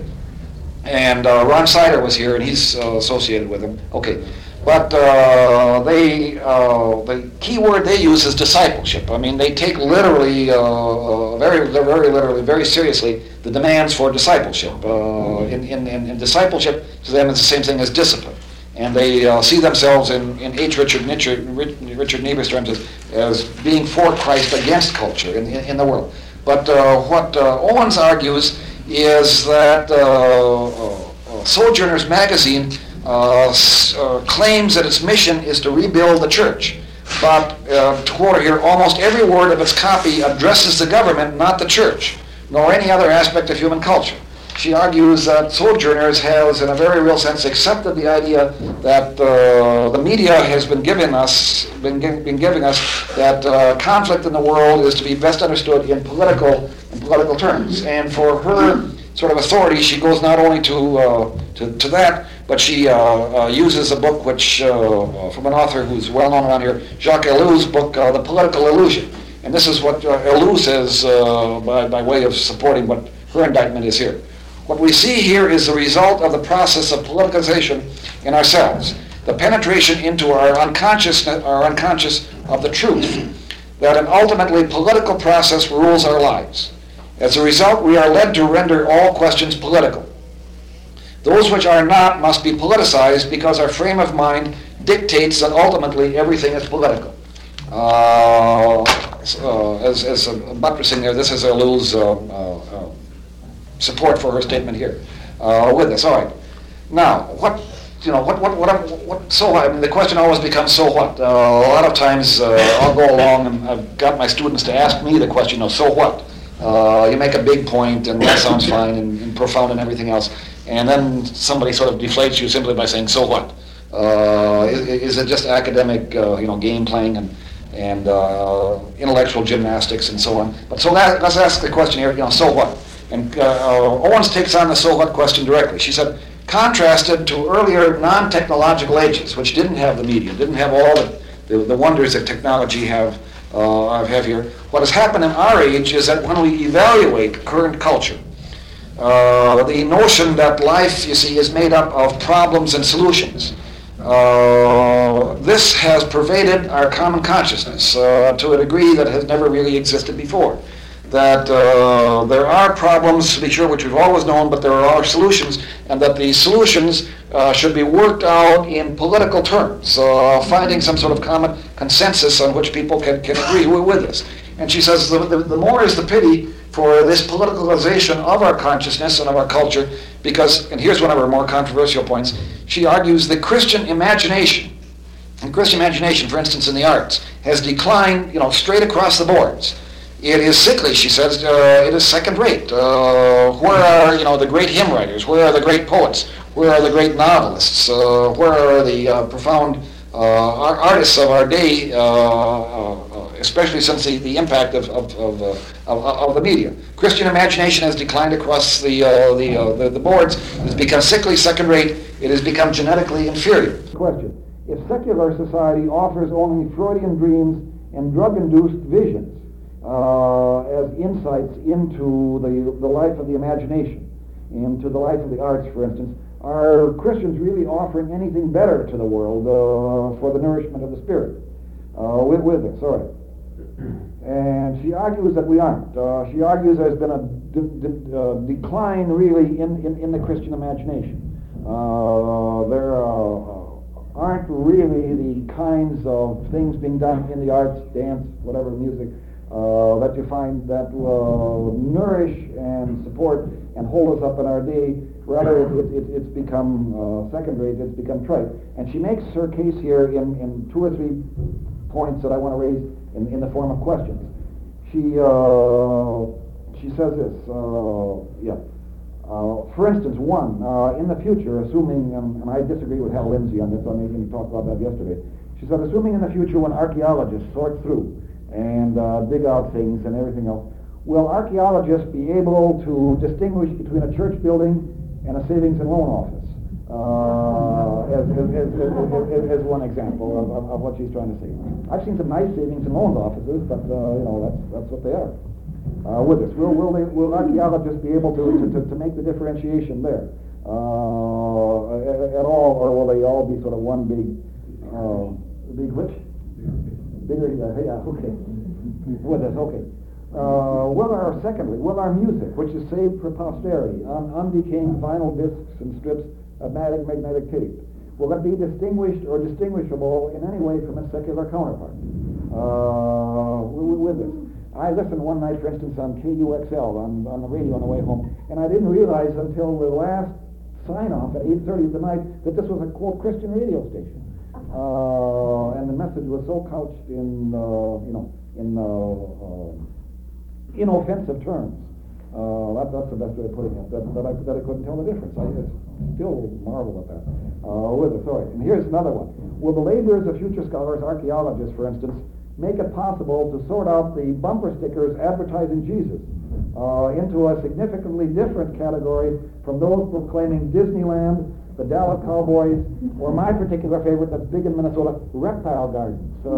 S1: And uh, Ron Sider was here, and he's uh, associated with him. Okay. But uh, they, uh, the key word they use is discipleship. I mean, they take literally, uh, uh, very, very literally, very seriously the demands for discipleship. Uh, in, in, in, in discipleship, to them, it's the same thing as discipline. And they uh, see themselves in, in H. Richard, Nietzsche, Richard Niebuhr's terms as, as being for Christ against culture in, in, in the world. But uh, what uh, Owens argues is that uh, uh, Sojourners magazine uh, s- uh, claims that its mission is to rebuild the church. But, uh, to quote her here, almost every word of its copy addresses the government, not the church, nor any other aspect of human culture. She argues that Sojourners has, in a very real sense, accepted the idea that uh, the media has been giving us, been, gi- been giving us, that uh, conflict in the world is to be best understood in political, in political terms. And for her sort of authority, she goes not only to uh, to, to that, but she uh, uh, uses a book which uh, from an author who's well known around here, Jacques Ellul's book, uh, The Political Illusion. and this is what uh, Elou says uh, by, by way of supporting what her indictment is here. What we see here is the result of the process of politicization in ourselves, the penetration into our unconsciousness, our unconscious of the truth, that an ultimately political process rules our lives. As a result, we are led to render all questions political. Those which are not must be politicized because our frame of mind dictates that ultimately everything is political. Uh, uh, as, as uh, buttressing there, this is Elou's uh, uh, uh, support for her statement here uh, with this. All right. Now, what you know, what what what, what so I mean, the question always becomes, so what? Uh, a lot of times uh, I'll go along and I've got my students to ask me the question of, so what? Uh, you make a big point and that sounds fine and, and profound and everything else, and then somebody sort of deflates you simply by saying, so what? Uh, is, is it just academic, uh, you know, game playing and and uh, intellectual gymnastics and so on? But so that, let's ask the question here, you know, so what? And uh, Owens takes on the so what question directly. She said, contrasted to earlier non-technological ages, which didn't have the media, didn't have all the, the, the wonders that technology have, uh, have here, what has happened in our age is that when we evaluate current culture, uh, the notion that life, you see, is made up of problems and solutions, uh, this has pervaded our common consciousness uh, to a degree that has never really existed before. That uh, there are problems, to be sure, which we've always known, but there are solutions, and that the solutions uh, should be worked out in political terms, uh, finding some sort of common consensus on which people can, can agree with this. And she says the, the, the more is the pity for this politicalization of our consciousness and of our culture, because, and here's one of her more controversial points, she argues the Christian imagination, and Christian imagination, for instance, in the arts, has declined, you know, straight across the boards. It is sickly, she says. Uh, it is second-rate. Uh, where are, you know, the great hymn writers? Where are the great poets? Where are the great novelists? Uh, where are the uh, profound uh, artists of our day? Uh, uh, especially since the, the impact of of, of, uh, of of the media. Christian imagination has declined across the uh, the, uh, the the boards. It has become sickly, second-rate. It has become genetically inferior. Question: if secular society offers only Freudian dreams and drug-induced visions Uh, as insights into the, the life of the imagination, into the life of the arts, for instance, are Christians really offering anything better to the world uh, for the nourishment of the spirit? Uh, with, with this, all right. And she argues that we aren't. Uh, she argues there's been a de- de- uh, decline, really, in, in, in the Christian imagination. Uh, there uh, aren't really the kinds of things being done in the arts, dance, whatever, music, Uh, that you find that will nourish and support and hold us up in our day. Rather, it, it, it's become uh, second-rate, it's become trite. And she makes her case here in, in two or three points that I want to raise in, in the form of questions. She uh, she says this, uh, yeah. Uh, for instance, one, uh, in the future, assuming, um, and I disagree with Hal Lindsey on this, I mean, we talked about that yesterday. She said, assuming in the future when archaeologists sort through and uh, dig out things and everything else, will archaeologists be able to distinguish between a church building and a savings and loan office? Uh, as, as, as, as, as one example of, of, of what she's trying to say. I've seen some nice savings and loan offices, but uh, you know that's that's what they are. Uh, with this, will will, they, will archaeologists be able to, to, to make the differentiation there uh, at, at all, or will they all be sort of one big uh, big which? Bigger, uh, yeah, okay. With us, okay. Uh, will our, secondly, will our music, which is saved for posterity on undecaying vinyl discs and strips of magnetic, magnetic tape, will it be distinguished or distinguishable in any way from its secular counterpart? Uh, with this. I listened one night, for instance, on K U X L on, on the radio on the way home, and I didn't realize until the last sign-off at eight thirty of the night that this was a, quote, Christian radio station. Uh, and the message was so couched in, uh, you know, in uh, uh, inoffensive terms. Uh, that, that's the best way of putting it. That, that, I, that I couldn't tell the difference. I just still marvel at that. Uh, with authority. And here's another one. Will the labors of future scholars, archaeologists, for instance, make it possible to sort out the bumper stickers advertising Jesus uh, into a significantly different category from those proclaiming Disneyland,
S6: the Dallas Cowboys, or my particular favorite that's big in Minnesota, reptile gardens. Uh,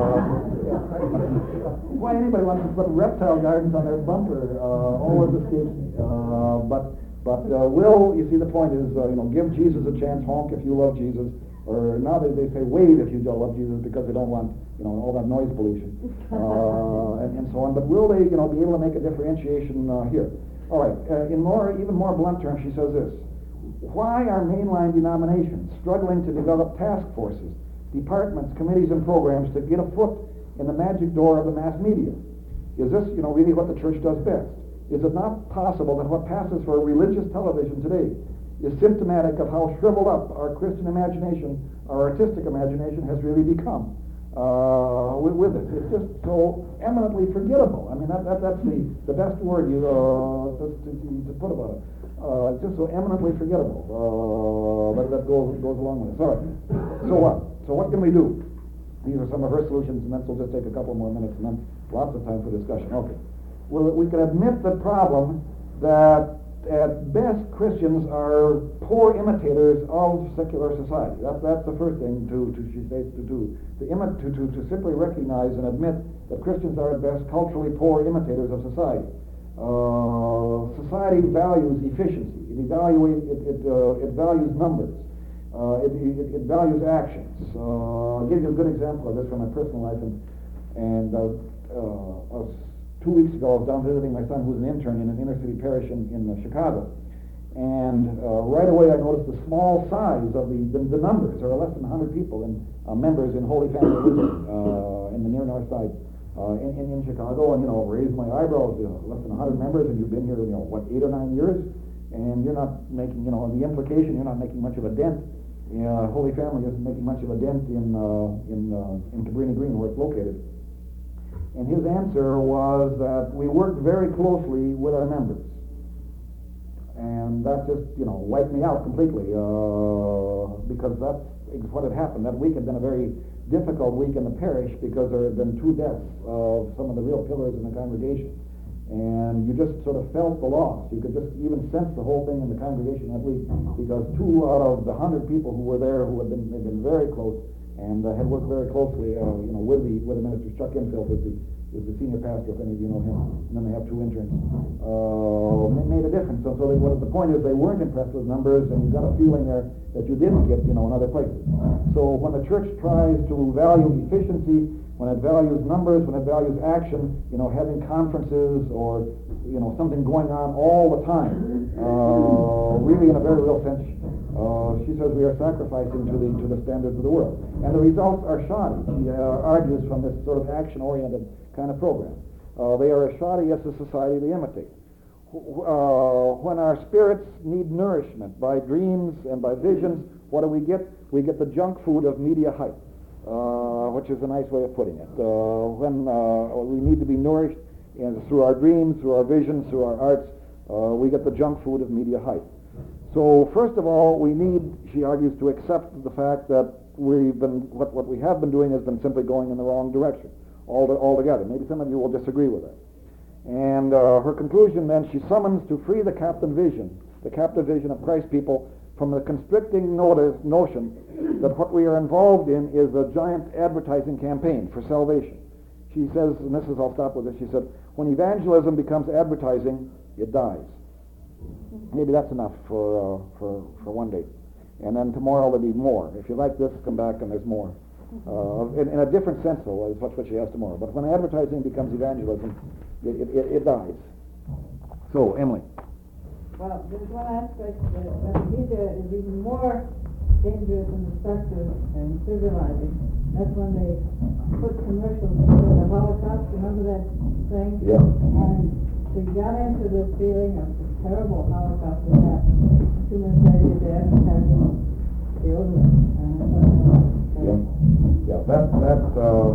S6: why anybody wants to put reptile gardens on their bumper uh, always escapes me. Uh, but but uh, will, you see, the point is, uh, you know, give Jesus a chance, honk if you love Jesus, or now they, they say wave if you don't love Jesus because they don't want, you know, all that noise pollution uh, and, and so on. But will they, you know, be able to make a differentiation uh, here? All right. Uh, in more, even more blunt terms, she says this: why are mainline denominations struggling to develop task forces, departments, committees, and programs to get a foot in the magic door of the mass media? Is this, you know, really what the church does best? Is it not possible that what passes for religious television today is symptomatic of how shriveled up our Christian imagination, our artistic imagination, has really become uh, with, with it? It's just so eminently forgettable. I mean, that, that that's the, the best word you uh, to, to, to put about it. Uh, it's just so eminently forgettable. Uh, but that goes goes along with it. All right. So what? So what can we do? These are some of her solutions, and then we'll just take a couple more minutes, and then lots of time for discussion. Okay. Well, we can admit the problem that at best Christians are poor imitators of secular society. That, that's the first thing to, to she says to do. To, imi- to, to, to simply recognize and admit that Christians are at best culturally poor imitators of society. Uh, society values efficiency. It evaluates. It it, uh, it values numbers. Uh, it, it, it values actions. Uh, I'll give you a good example of this from my personal life. And, and uh, uh, I was, two weeks ago, I was down visiting my son, who's an intern in an inner city parish in, in uh, Chicago. And uh, right away, I noticed the small size of the the, the numbers. There are less than one hundred people and uh, members in Holy Family Lutheran uh, in the near north side. Uh, in, in, in Chicago, and, you know, raised my eyebrows, you know, less than one hundred members, and you've been here, you know, what, eight or nine years, and you're not making, you know, the implication, you're not making much of a dent. Uh, Holy Family isn't making much of a dent in, uh, in, uh, in Cabrini Green, where it's located. And his answer was that we worked very closely with our members. And that just, you know, wiped me out completely, uh, because that's what had happened. That week had been a very difficult week in the parish because there had been two deaths of some of the real pillars in the congregation. And you just sort of felt the loss. You could just even sense the whole thing in the congregation that week, because two out of the hundred people who were there, who had been, had been very close and uh, had worked very closely, uh, you know, with the with the minister. Chuck Infield is the is the senior pastor, if any of you know him. And then they have two interns. Uh, made a difference. So, so they, what the point is, they weren't impressed with numbers, and you got a feeling there that you didn't get, you know, in other places. So when the church tries to value efficiency, when it values numbers, when it values action, you know, having conferences or, you know, something going on all the time, uh, really in a very real sense, uh, she says we are sacrificing to the to the standards of the world. And the results are shoddy. She uh, argues from this sort of action-oriented kind of program. Uh, they are as shoddy as the society they imitate. Uh, when our spirits need nourishment by dreams and by visions, what do we get? We get the junk food of media hype, uh, which is a nice way of putting it. Uh, when uh, we need to be nourished and through our dreams, through our visions, through our arts, uh, we get the junk food of media hype. So first of all, we need, she argues, to accept the fact that we've been, what, what we have been doing has been simply going in the wrong direction altogether. Maybe some of you will disagree with that. And uh, her conclusion then, she summons to free the captain vision, the captive vision of Christ people, from the constricting notice, notion that what we are involved in is a giant advertising campaign for salvation. She says, and this is, I'll stop with this, she said, when evangelism becomes advertising, it dies. Maybe that's enough for, uh, for, for one day. And then tomorrow there'll be more. If you like this, come back and there's more. Uh, in, in a different sense, though, is what she has tomorrow. But when advertising becomes evangelism, it, it, it, it dies. So, Emily.
S2: Well, there's one aspect that that media is even more dangerous and destructive and civilizing. That's when they put commercials for the Holocaust. Remember that thing?
S6: Yeah.
S2: And they got into this feeling of the terrible Holocaust that happened. Two minutes later, they're advertising deodorant.
S6: Yeah, yeah. That that uh,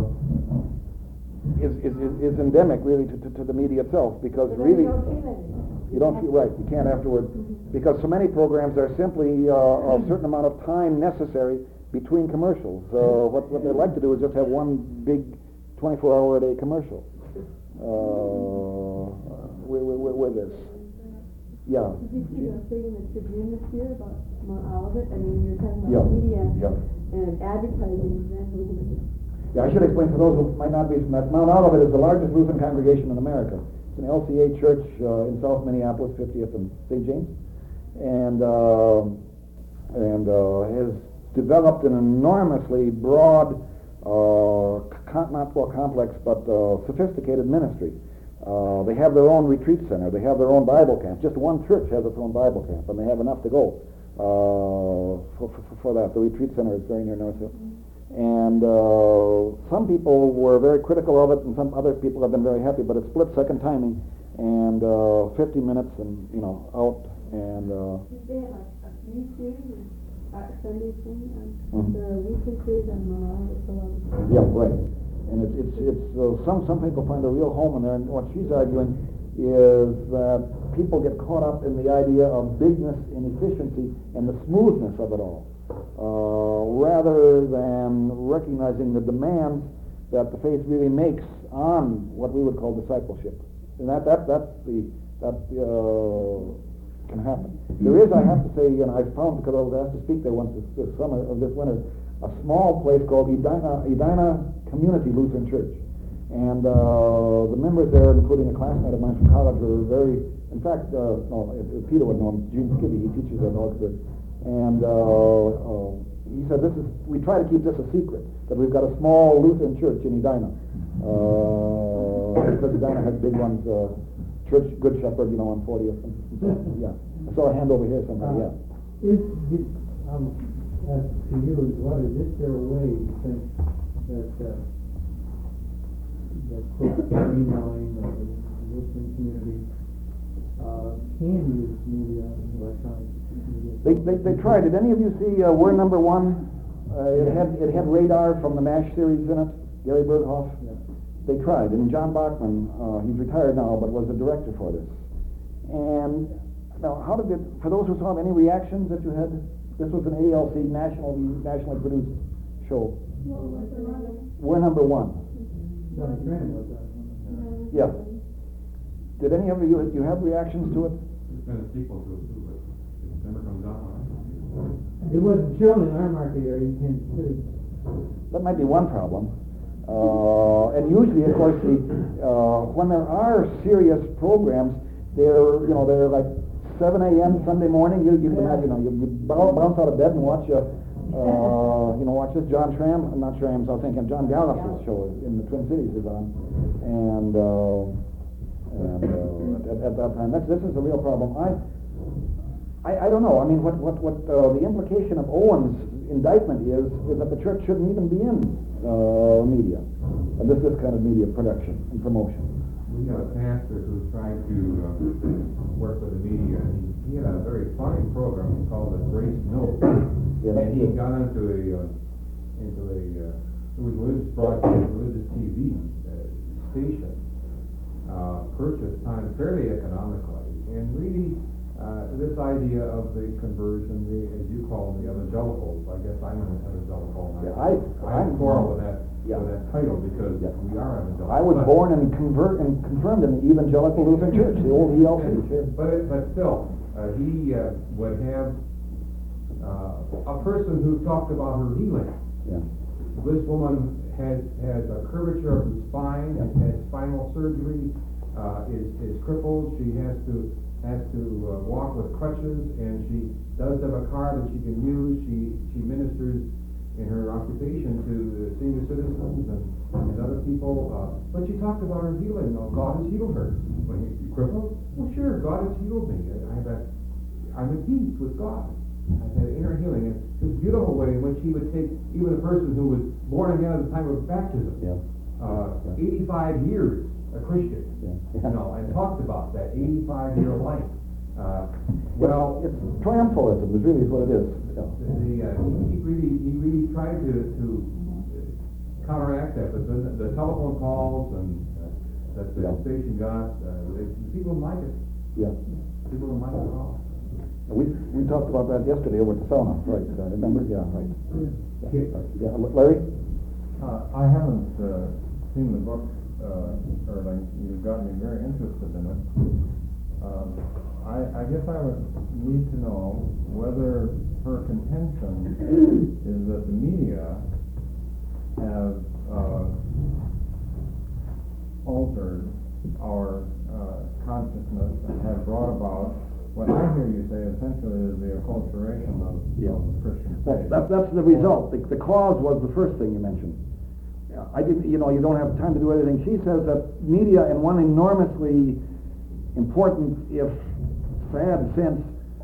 S6: is, is is endemic really to, to, to the media itself, because
S2: But
S6: really
S2: you don't feel anything.
S6: you don't feel right. You can't afterward, because so many programs are simply uh, a certain amount of time necessary between commercials. Uh, what what they'd like to do is just have one big twenty-four hour a day commercial uh, with, with, with this. Yeah.
S7: Did you see the thing in the Tribune this year about Mount Olivet? I mean, you're talking
S6: Yeah.
S7: about media
S6: Yeah.
S7: and advertising evangelism.
S6: Yeah, I should explain for those who might not be from that. Mount Olivet is the largest Lutheran congregation in America. It's an L C A church uh, in South Minneapolis, fiftieth and Saint James, and uh, and uh, has developed an enormously broad, uh, con- not well complex, but uh, sophisticated ministry. Uh, they have their own retreat center. They have their own Bible camp. Just one church has its own Bible camp, and they have enough to go uh, for, for, for that. The retreat center is very near North Hill. And uh, some people were very critical of it, and some other people have been very happy. But it's split second timing, and uh, fifty minutes, and you know, out. And uh,
S7: Did they have a, a free series and uh, Sunday thing on
S6: Mhm.
S7: the weekly series on Mount Olivet?
S6: yeah, right. And it's it's it's uh, some some people find a real home in there. And what she's arguing is that people get caught up in the idea of bigness and efficiency and the smoothness of it all, uh, rather than recognizing the demands that the faith really makes on what we would call discipleship. And that that that's the that uh, can happen. There is, I have to say, and I found, because I was asked to speak there once this, this summer or this winter, a small place called Edina, Edina Community Lutheran Church. And uh, the members there, including a classmate of mine from college, were very, in fact, uh, no, if, if Peter would know him, Gene Skibby, he teaches at Augsburg. And uh, uh, he said, this is, we try to keep this a secret, that we've got a small Lutheran church in Edina. Uh, because Edina has big ones, uh, Church Good Shepherd, you know, on fortieth. And, and, yeah. I saw a hand over here somewhere, yeah.
S8: Is, did, um, as to you as well, is it their way, you think, that, uh, that quote, Gary Nine or the Lutheran community, uh, can use media, electronic media?
S6: They, they, they tried. Did any of you see uh, We're Number One? Uh, it had it had Radar from the MASH series in it, Gary Berghoff.
S8: Yeah.
S6: They tried, and John Bachman, uh, he's retired now, but was the director for this. And now, how did it, for those who saw it, any reactions that you had? This was an A L C national, nationally produced show. We're Number One.
S8: Johnny Graham was that one.
S6: Yeah. Did any of you, you have reactions to it?
S9: There's been a sequel to it too, but it never comes out.
S8: It wasn't shown in our market area in Kansas City.
S6: That might be one problem. Uh, and usually, of course, the, uh, when there are serious programs, they're, you know, they're like seven a.m. Sunday morning. You, you can imagine, you know, you, you bounce out of bed and watch a, uh, you know, watch this John Schramm, not Schramm's, I was thinking John Gallagher's show in the Twin Cities is on, and uh, and uh, at, at that time, that's, this is a real problem. I, I, I don't know. I mean, what what what uh, the implication of Owen's indictment is is that the church shouldn't even be in uh, media, uh, this this kind of media production and promotion.
S9: We had a pastor who tried to uh, work with the media, and he, he had a very funny program called the Grace Note,
S6: Yeah,
S9: and he got into a uh, into a uh, it was religious broadcast, religious T V uh, station, uh, purchased time fairly economically, and really. Uh, this idea of the conversion, the, as you call them, the evangelicals, I guess I'm an evangelical.
S6: Yeah, I,
S9: I
S6: I'm
S9: quarrel with that,
S6: yeah.
S9: with that title because
S6: Yeah.
S9: we are evangelicals.
S6: I was
S9: But-
S6: born and convert and confirmed in the Evangelical Lutheran Church, the old E L C. Sure.
S9: But it, but still, uh, he uh, would have uh, a person who talked about her healing.
S6: Yeah.
S9: This woman has has a curvature of the spine,
S6: Yeah.
S9: has spinal surgery, uh, is is crippled. She has to has to uh, walk with crutches, and she does have a car that she can use. She she ministers in her occupation to the senior citizens and, and other people. Uh, but she talked about her healing. Oh, God has healed her. Well, you, you crippled? Well, sure, God has healed me. I have a, I'm at peace with God. I've had inner healing. And it's a beautiful way in which he would take even a person who was born again at the time of baptism,
S6: Yeah.
S9: uh, eighty-five years a Christian,
S6: Yeah.
S9: you know, and talked about that eighty-five year life. Uh, well,
S6: it's, it's triumphalism is really what it is. Yeah.
S9: the, uh, he really he really tried to to counteract that, but the, the telephone calls and uh, that the
S6: Yeah.
S9: station got, uh, they, people didn't like it.
S6: Yeah.
S9: People didn't like it at all.
S6: We we talked about that yesterday over at the sauna, right? Uh, remember? Yeah, right. Yeah.
S8: Yeah.
S6: Yeah. L- Larry?
S10: Uh, I haven't uh, seen the book, uh, or like you've got me very interested in it. um, I, I guess I would need to know whether her contention is that the media have uh, altered our uh, consciousness and have brought about what I hear you say essentially is the acculturation of,
S6: Yeah.
S10: of Christian
S6: Well,
S10: faith.
S6: that, that's the result. The, the cause was the first thing you mentioned. Yeah, I didn't, you know, you don't have time to do everything. She says that media, in one enormously important, if sad sense,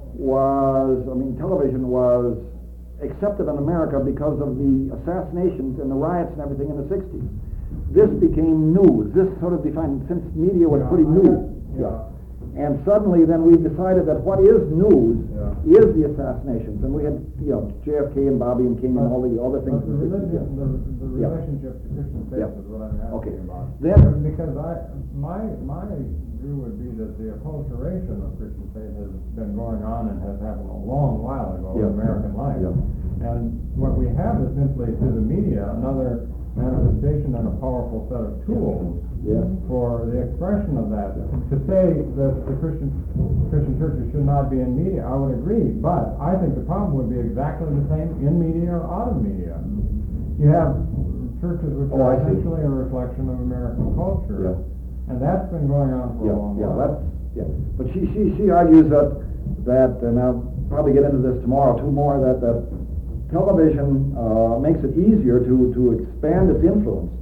S6: was, I mean, television was accepted in America because of the assassinations and the riots and everything in the sixties. This became news. This sort of defined, since media was
S10: Yeah,
S6: pretty
S10: I
S6: new.
S10: got- yeah.
S6: And suddenly then we decided that what is news
S10: Yeah.
S6: is the assassinations. And we had, you know, J F K and Bobby and King and all the other things.
S10: But the religion, the, the
S6: Yeah.
S10: relationship to Christian faith
S6: Yeah.
S10: is what I'm asking
S6: Okay.
S10: about.
S6: Then-
S10: Because I, my, my view would be that the acculturation of Christian faith has been going on and has happened a long while ago
S6: Yeah.
S10: in American life.
S6: Yeah.
S10: And what we have is simply through the media another manifestation and a powerful set of tools
S6: Yeah.
S10: for the expression of that. To say that the Christian Christian churches should not be in media, I would agree, but I think the problem would be exactly the same in media or out of media. You have churches which
S6: Oh,
S10: are
S6: I see.
S10: essentially a reflection of American culture,
S6: Yeah.
S10: and that's been going on for
S6: Yeah,
S10: a long
S6: yeah,
S10: while.
S6: that's, yeah. But she, she, she argues that, that, and I'll probably get into this tomorrow, two more, that, that television uh, makes it easier to, to expand its influence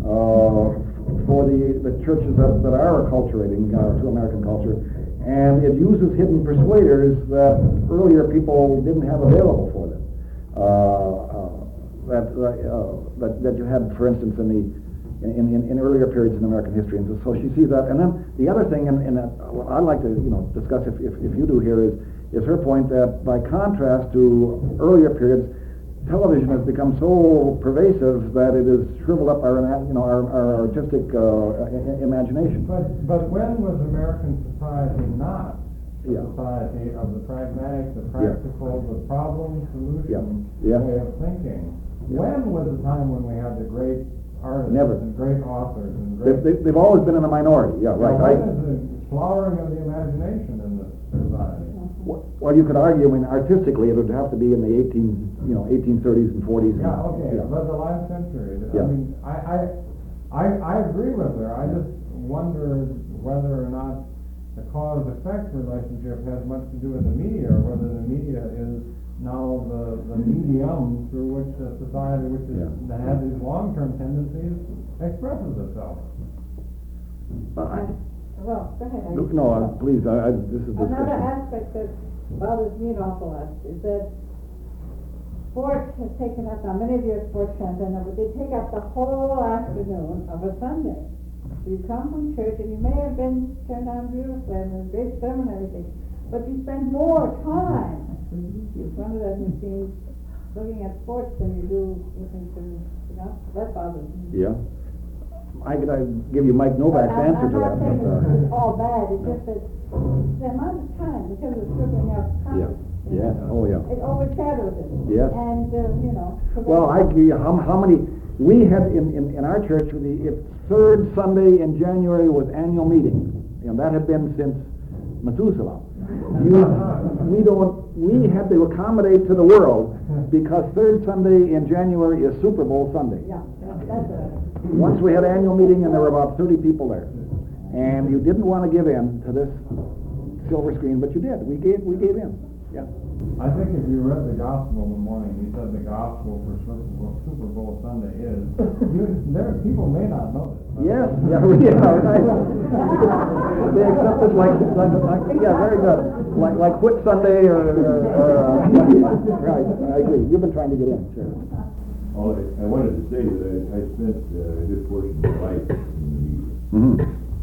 S6: uh, for the, the churches that, that are acculturating uh, to American culture. And it uses hidden persuaders that earlier people didn't have available for them. Uh, uh, that, uh, that, that you had, for instance, in the In, in, in earlier periods in American history, and so she sees that. And then the other thing, and, and uh, what I'd like to you know discuss if, if, if you do here is is her point that by contrast to earlier periods, television has become so pervasive that it has shriveled up our you know our, our artistic uh, I- imagination.
S10: But but when was American society not the
S6: Yeah.
S10: society of the pragmatic, the practical, the problem solution
S6: Yeah. Yeah.
S10: way of thinking? When was the time when we had the great artists
S6: Never.
S10: and great authors and
S6: They've,
S10: great...
S6: they, they've always been in the minority. Yeah, right.
S10: Now,
S6: I,
S10: when is the flowering of the imagination in the society?
S6: well, you could argue, I mean, artistically, it would have to be in the eighteen, you know, eighteen thirties and forties.
S10: Yeah, okay, but the last century, I
S6: Yeah.
S10: mean, I, I, I, I agree with her. I just wonder whether or not the cause-effect relationship has much to do with the media, or whether the media is now the, the medium through which the society, which is,
S6: Yeah.
S10: that has these long-term tendencies, expresses itself.
S6: But I,
S2: Well, go ahead.
S6: no, no, uh, please, I, I, this is
S2: Another
S6: discussion.
S2: aspect that bothers me an awful lot is that sports has taken up, now many of you are sports fans, I know, but they take up the whole afternoon of a Sunday. So you come from church and you may have been turned on beautifully and a great sermon and everything, but you spend more time in front of that machine looking at sports than you do listening to, you know, that bothers me.
S6: Yeah. I could I give you Mike Novak's
S2: I'm-
S6: answer to that.
S2: I'm not saying
S6: but, uh,
S2: it's it's all bad, it's just that the amount of time, because of scribbling out
S6: Yeah,
S2: comments,
S6: yeah, oh, yeah.
S2: it overshadows it.
S6: Yes.
S2: And, uh, you know. so
S6: Well, I
S2: that's-
S6: give you, how, how many, we had in, in, in our church, the its third Sunday in January was annual meeting. And that had been since Methuselah. You, we don't, we had to accommodate to the world because third Sunday in January is Super Bowl Sunday.
S2: Yeah, that's a,
S6: Once we had annual meeting and there were about thirty people there. And you didn't want to give in to this silver screen, but you did. We gave, we gave in. Yeah.
S10: I think if you read the gospel in the morning, he said the gospel for Super Bowl, Super Bowl Sunday is, you, there, people may not know this.
S6: Yes, yeah, yeah, right. They accept it like, like, like, yeah, very good. Like, like Whit Sunday or, or, or uh, right, I agree. You've been trying to get in, sure.
S11: All I, I wanted to say that I, I spent uh, a good portion of my life in the media.
S6: Mm-hmm.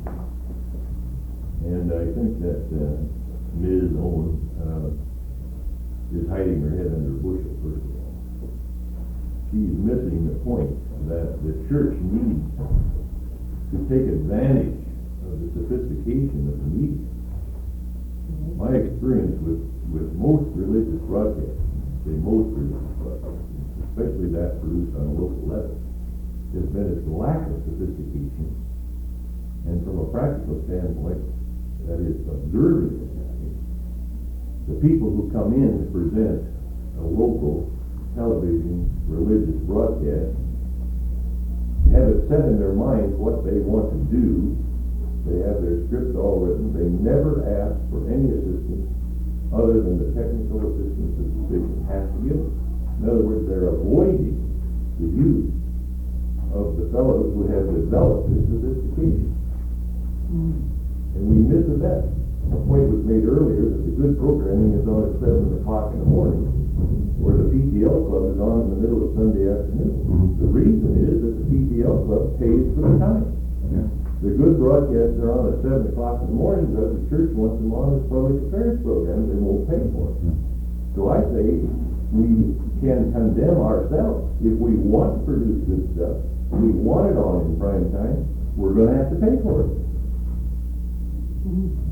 S11: And I think that uh, Miz Owen uh, is hiding her head under a bushel, first of all. She's missing the point that the church needs to take advantage of the sophistication of the media. My experience with, with most religious broadcasts, say most religious broadcasts, especially that produced on a local level, has been its lack of sophistication. And from a practical standpoint, that is observing it happening, the people who come in to present a local television religious broadcast have it set in their minds what they want to do. They have their script all written. They never ask for any assistance other than the technical assistance that the station has to give them. In other words, they're avoiding the use of the fellows who have developed this sophistication. Mm. And we miss it that. A point was made earlier that the good programming is on at seven o'clock in the morning, where the P T L club is on in the middle of Sunday afternoon. Mm-hmm. The reason is that the P T L club pays for the time. Yeah. The good broadcasts are on at seven o'clock in the morning because the church wants them on as public affairs programs and won't pay for it. Yeah. So I say we can condemn ourselves. If we want to produce good stuff, we want it on in prime time, we're going to have to pay for it. Mm-hmm.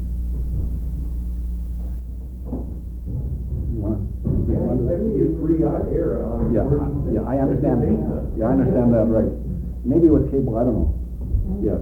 S6: Yeah, yeah, I understand. Yeah, I understand that, right. Maybe with cable, I don't know. Yes.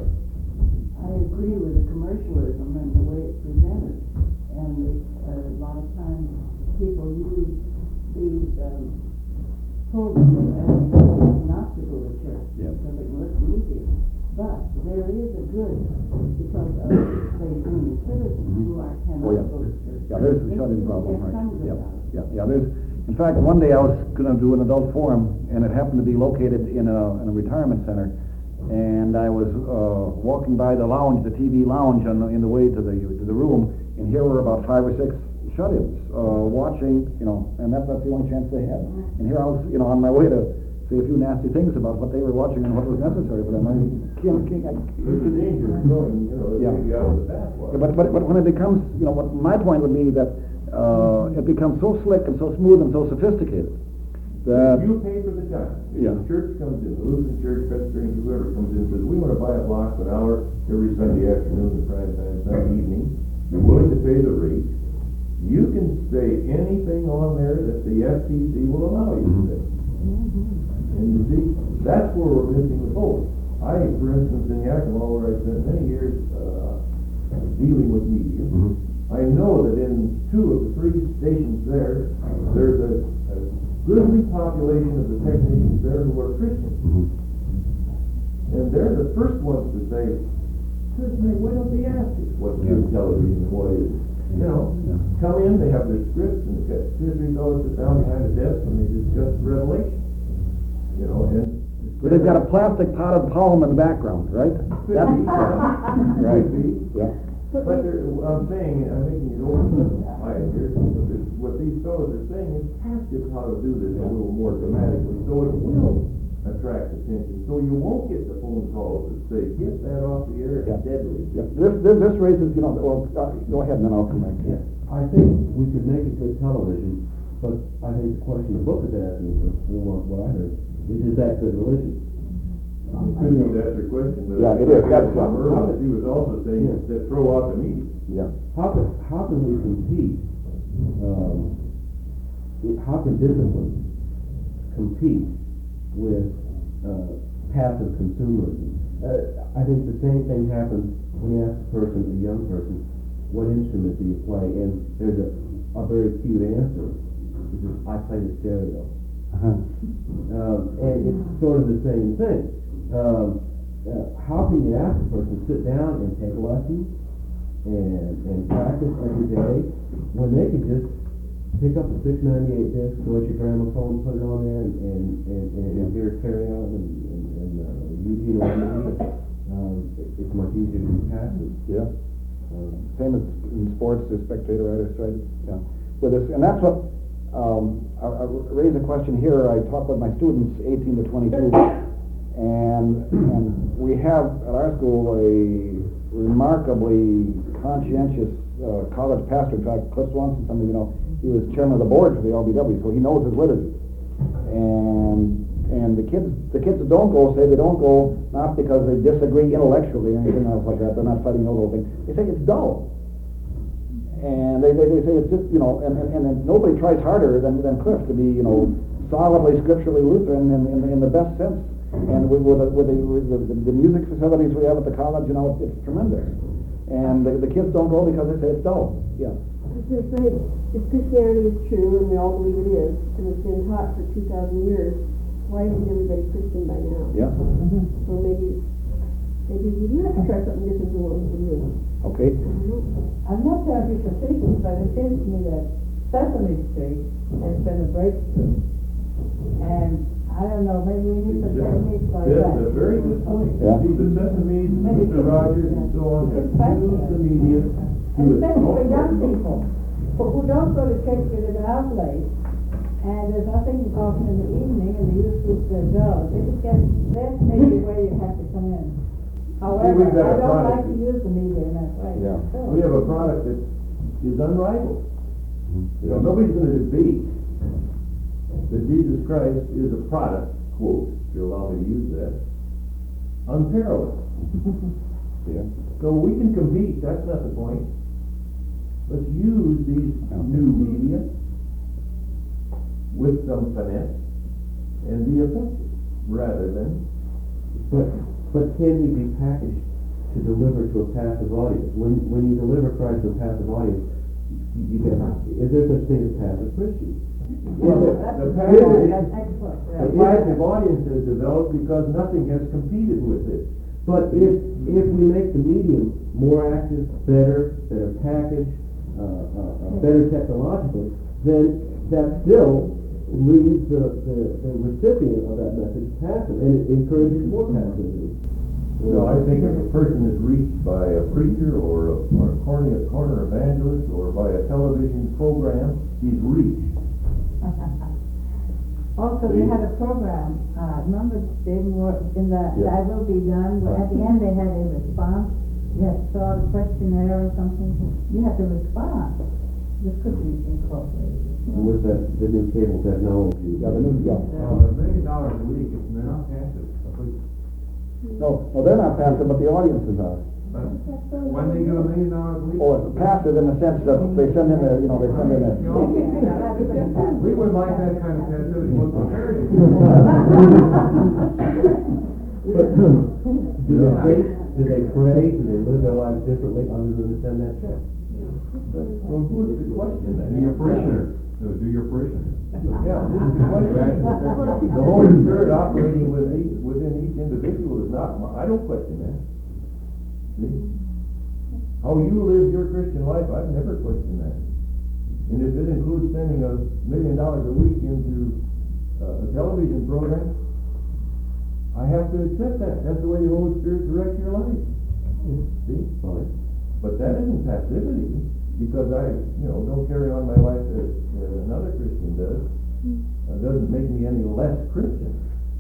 S2: I agree with the commercialism and the way it's presented. And uh, a lot of times people use these um, programs as not to go to church yeah. because it looks easier. But there is a good because of say junior citizens mm-hmm. who are cannot oh, yeah. go to church.
S6: Yeah, there's the shut-in problem, right? Yeah, yeah, yeah. There's, in fact, one day I was going to do an adult forum, and it happened to be located in a, in a retirement center, and I was uh, walking by the lounge, the T V lounge, on the, in the way to the to the room, and here were about five or six shut-ins uh, watching, you know, and that, that's the only chance they had. And here I was, you know, on my way to say a few nasty things about what they were watching and what was necessary for them. I can't, can't, I,
S11: it's a danger of going, you know, yeah. out of the bathwater.
S6: But, but, but when it becomes, you know, what my point would be that uh, it becomes so slick and so smooth and so sophisticated that...
S11: You pay for the time.
S6: Yeah.
S11: The church comes in, the Lutheran Church, Presbyterian, whoever comes in and says, we want to buy a block for an hour every Sunday afternoon and Friday night, Sunday evening. You're willing to pay the rate. You can say anything on there that the F T C will allow you mm-hmm. to say. Mm-hmm. And you see, that's where we're missing the boat. I, for instance, in Yakima, where I spent many years uh, dealing with media, mm-hmm. I know that in two of the three stations there, there's a, a goodly population of the technicians there who are Christians. Mm-hmm. And they're the first ones to say, "Hey, why don't they ask us what's yeah. good television and what is?" You know, yeah. come in, they have their scripts, and they got two or three fellows sit down behind a desk and they discuss Revelation. You know, and
S6: but they've got a plastic potted palm in the background, right? That's right. Yeah.
S11: But I'm saying, I'm making it oversimplified here. What these fellows are saying is, ask us how to do this a little more dramatically, so it will attract attention. So you won't get the phone calls that say, "Get that off the air, it's yeah. deadly."
S6: Yeah. This, this this raises, you know. Well, uh, go ahead, and then I'll come back.
S8: Yeah. I think we could make it good television, but I think the question the book is asking for, for what I heard. Is that good religion?
S11: Um, I think that's your question. But
S6: yeah, it is. That's
S11: what he was also saying yeah. that throw out the media.
S8: Yeah. How can how can we compete? Um, how can discipline compete with uh, passive consumerism? Uh, I think the same thing happens when you ask a person, a young person, what instrument do you play? And there's a, a very cute answer, which is, I play the stereo. Uh-huh. Um, and it's sort of the same thing. Um, uh, how can you ask a person to sit down and take lessons and, and practice every day when they can just pick up a six ninety-eight disc, go to your gramophone, put it on there, and, and, and, and, and hear Carry On and, and, and uh, Eugene Levy? Um, it, it's much easier to be passive.
S6: Yeah. Um, same as in sports, the spectator writers, right? Yeah. With this, and that's what. Um, I, I raise a question here. I talk with my students, eighteen to twenty-two, and and we have at our school a remarkably conscientious uh, college pastor. In fact, Cliff Swanson, some of you know, he was chairman of the board for the L B W, so he knows his liturgy. And and the kids, the kids that don't go say they don't go not because they disagree intellectually or anything else like that. They're not fighting over the whole thing. They say it's dull. And they, they, they say it's just, you know, and, and, and nobody tries harder than, than Cliff to be, you know, solidly scripturally Lutheran in, in, in the best sense. And with, with, the, with, the, with the, the music facilities we have at the college, you know, it's, it's tremendous. and the, the kids don't go because they say it's dull. Yeah.
S7: I was going to say, if Christianity is true, and we all believe it is, and it's been taught for two thousand years, why isn't everybody Christian by now?
S6: Yeah.
S7: So maybe, maybe we do have to try something different than what we've been doing.
S6: Okay.
S2: I'm not terribly facetious, but it seems to me that Sesame Street has been a breakthrough. And I don't know, maybe we need some techniques like that.
S11: That's a very good point.
S6: Yeah.
S11: See, the Sesames, Mister Rogers, and so on, have used the media to
S2: And especially for
S11: its
S2: young
S11: own
S2: people, who who don't go to church because they're out late, and there's nothing often in the evening, and the youth groups there go. They just get, that's maybe where you have to come in. However,
S11: we've got
S2: I
S11: a
S2: don't
S11: product.
S2: like to use the media in that way.
S6: Yeah.
S11: We have a product that is unrivaled. You know, nobody's going to debate that Jesus Christ is a product, quote, if you allow me to use that, unparalleled.
S6: Yeah.
S11: So we can compete, that's not the point. Let's use these new media with some finesse and be effective, rather than...
S8: But, but can we be packaged to deliver to a passive audience? When, when you deliver Christ to a passive audience, you get, is there such thing as passive Christians?
S11: Well,
S8: Is
S11: the
S8: it-
S11: passive,
S2: That's excellent.
S11: the passive audience is developed because nothing has competed with it.
S8: But if, if we make the medium more active, better, better packaged, uh, uh, uh, better technologically, then that still leaves the, the, the recipient of that message passive, and it encourages more passivity.
S11: Well, I think if a person is reached by a preacher or a, or a corner, a corner evangelist or by a television program, he's reached.
S2: Also, they had a program, uh, remember, David, Moore, in the,
S6: Yeah.
S2: I Will Be Done, where at the end they had a response. You had to fill out a questionnaire or something. You had to respond. This could be incorporated.
S8: With that, the new cable technology.
S6: Yeah, the new, yeah.
S9: Well, the million dollars a week, it's not passive.
S6: No, no, they're not passive, but the audiences are.
S9: But when they get a million dollars a week.
S6: Or it's passive in the sense that they send in their, you know, they send in their.
S9: We would like that kind of passivity, but compared to.
S8: But, do they think, do they pray, do they live their lives differently other than to send that check?
S11: Well, who's the question then?
S9: Do your parishioners, do your parishioners.
S11: Yeah, who's the question? The Holy Spirit operating within each, within each individual is not, my- I don't question that. See? How you live your Christian life, I've never questioned that. And if it includes spending a million dollars a week into uh, a television program, I have to accept that. That's the way the Holy Spirit directs your life. See?
S8: Fine.
S11: But that isn't passivity, because I, you know, don't carry on my life as uh, another Christian does. It doesn't make me any less Christian.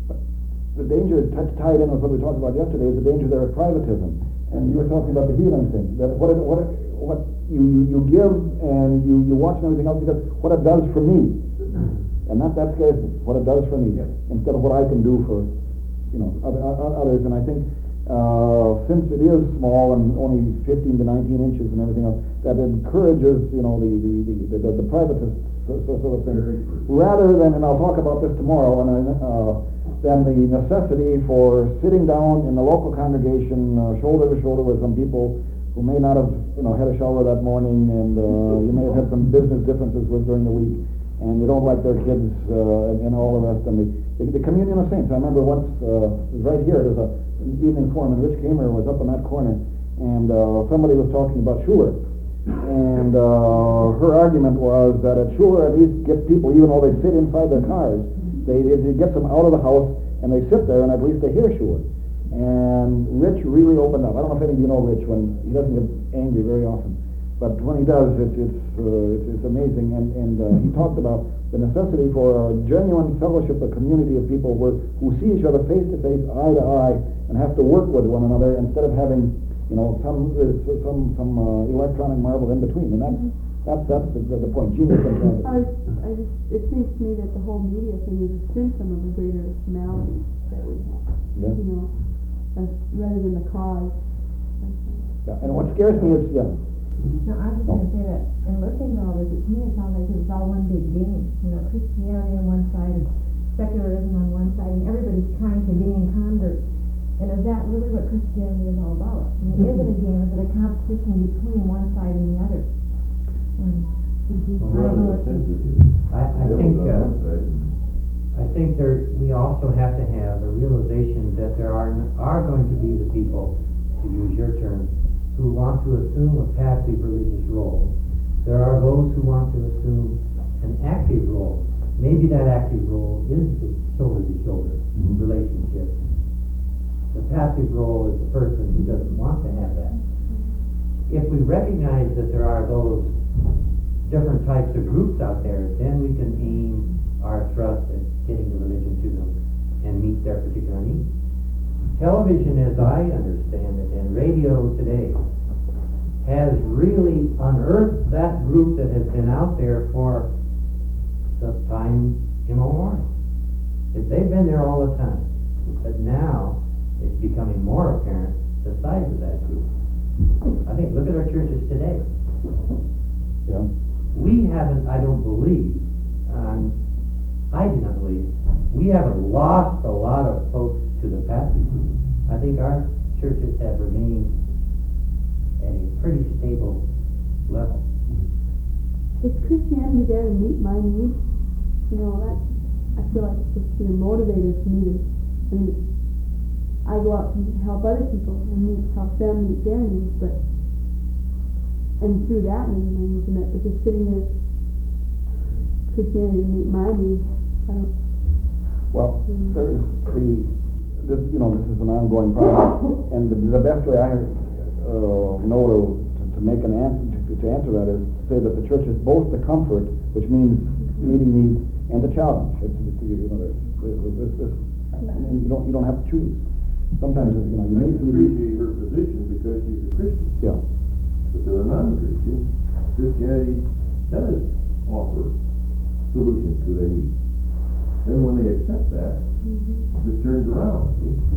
S6: The danger, t- tied in with what we talked about yesterday, is the danger there of privatism. And you were talking about the healing thing, that what it, what it, what you, you, you give and you, you watch and everything else because what it does for me. And that, that scares me, what it does for me,
S11: Yeah.
S6: instead of what I can do for, you know, other, uh, others. And I think, uh, since it is small and only fifteen to nineteen inches and everything else, that encourages, you know, the, the, the, the, the, the privatist sort of thing. Rather than, and I'll talk about this tomorrow, and uh, than the necessity for sitting down in the local congregation, uh, shoulder to shoulder with some people who may not have, you know, had a shower that morning, and uh, you may have had some business differences with during the week, and you don't like their kids uh, and, and all the rest. And the, the, the communion of saints. I remember once, uh, it was right here, there's a, an evening forum, and Rich Kamer was up in that corner, and uh, somebody was talking about Schuler. And uh, her argument was that at Schuler at least get people, even though they sit inside their cars, they, it, it gets them out of the house and they sit there and at least they hear Schuler. And Rich really opened up. I don't know if any of you know Rich, when he doesn't get angry very often, but when he does, it's it's uh, it's, it's amazing. And and uh, he talked about the necessity for a genuine fellowship, a community of people where who see each other face to face, eye to eye, and have to work with one another instead of having, you know, some uh, some some uh, electronic marble in between. And that's that's that's the, the, the point. Genius and transit.
S7: I, I just, it seems to me that the whole media thing is a symptom of the greater malady that we have.
S6: Yeah.
S7: You know, as, rather than the cause.
S6: Yeah. And what scares me is yeah.
S12: No, I was going to say that in looking at all this, to me it sounds like it's all one big game. You know, Christianity on one side and secularism on one side, and everybody's trying to gain converts. And is that really what Christianity is all about? I mean, is it a game? Is it a competition between one side and the other? Um, I don't know what to
S8: I, I think, uh, I think there, we also have to have a realization that there are, are going to be the people, to use your term, who want to assume a passive religious role. There are those who want to assume an active role. Maybe that active role is the shoulder-to-shoulder mm-hmm. relationship. The passive role is the person who doesn't want to have that. If we recognize that there are those different types of groups out there, then we can aim our thrust at getting the religion to them and meet their particular needs. Television, as I understand it, and radio today, has really unearthed that group that has been out there for the time immemorial. If they've been there all the time, but now it's becoming more apparent the size of that group. I think, look at our churches today.
S6: Yeah.
S8: We haven't, I don't believe, um, I do not believe, we haven't lost a lot of folks to the passive group. I think our churches have remained at a pretty stable level.
S7: Is Christianity there to meet my needs? You know, that, I feel like it's just been a motivator for me to, I mean, I go out and help other people and meet, help them meet their needs, but, and through that maybe my needs are met, but just sitting there, Christianity to meet my needs, I don't.
S6: Well, there is the, this, you know, this is an ongoing problem, and the, the best way I uh, know to, to, to make an answer, to, to answer that is to say that the church is both the comfort, which means meeting needs, and the challenge. It's, it's, you know, there's, there's, there's, and you don't, you don't have to choose. Sometimes, you know, you
S11: I
S6: need to
S11: appreciate her position because she's a Christian.
S6: Yeah.
S11: But to the non-Christian, Christianity does offer solutions to their needs. Then when they accept that, mm-hmm. it turns around.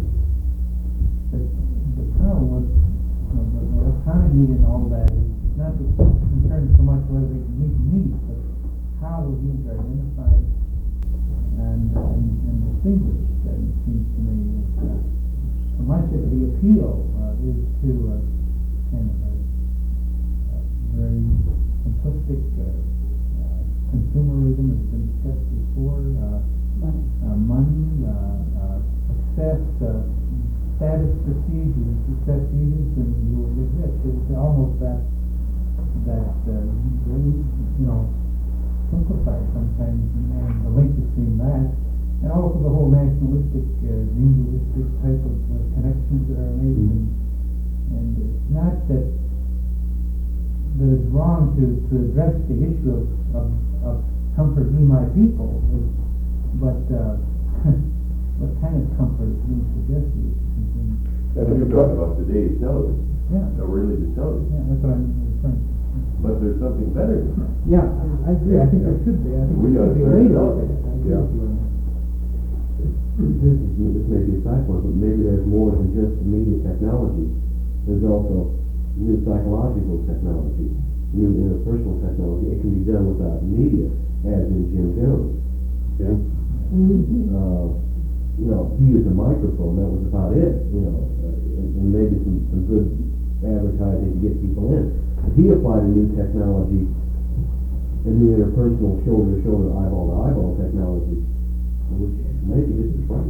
S10: The, the problem with uh, the, the economy and all that is not concerned so much whether they can meet needs, but how those needs are identified and, and, and distinguished. That it seems to me. Uh, so much of the appeal uh, is to uh, kind of a, a very simplistic uh, uh, consumerism has been discussed before. Uh, money, uh, money uh, uh, success, uh, status procedures, success Jesus, and you will get rich. It's almost that that uh, really, you know, simplified sometimes, and the link between that and also the whole nationalistic, uh, linguistic type of uh, connections that are made. Mm-hmm. And, and it's not that that it's wrong to, to address the issue of, of, of comfort be my people, but uh, what kind of comfort is being suggested?
S11: That's what you're talking about today's television.
S10: Yeah.
S11: No, religious television.
S10: Yeah, that's what I'm referring to.
S11: But there's something better than that.
S10: Yeah, I agree. I think there should be. I think
S11: we
S10: there should be a way to look at it. I agree
S6: Yeah.
S10: with you on that.
S8: This, is, this may be a side point, but maybe there's more than just media technology. There's also new psychological technology, new interpersonal technology. It can be done without media, as in Jim Jones.
S6: Yeah.
S8: Mm-hmm. Uh, you know, he used a microphone, that was about it, you know, uh, and, and maybe some, some good advertising to get people in. But he applied a new technology, a new interpersonal shoulder-to-shoulder, eyeball-to-eyeball technology, which maybe this is right.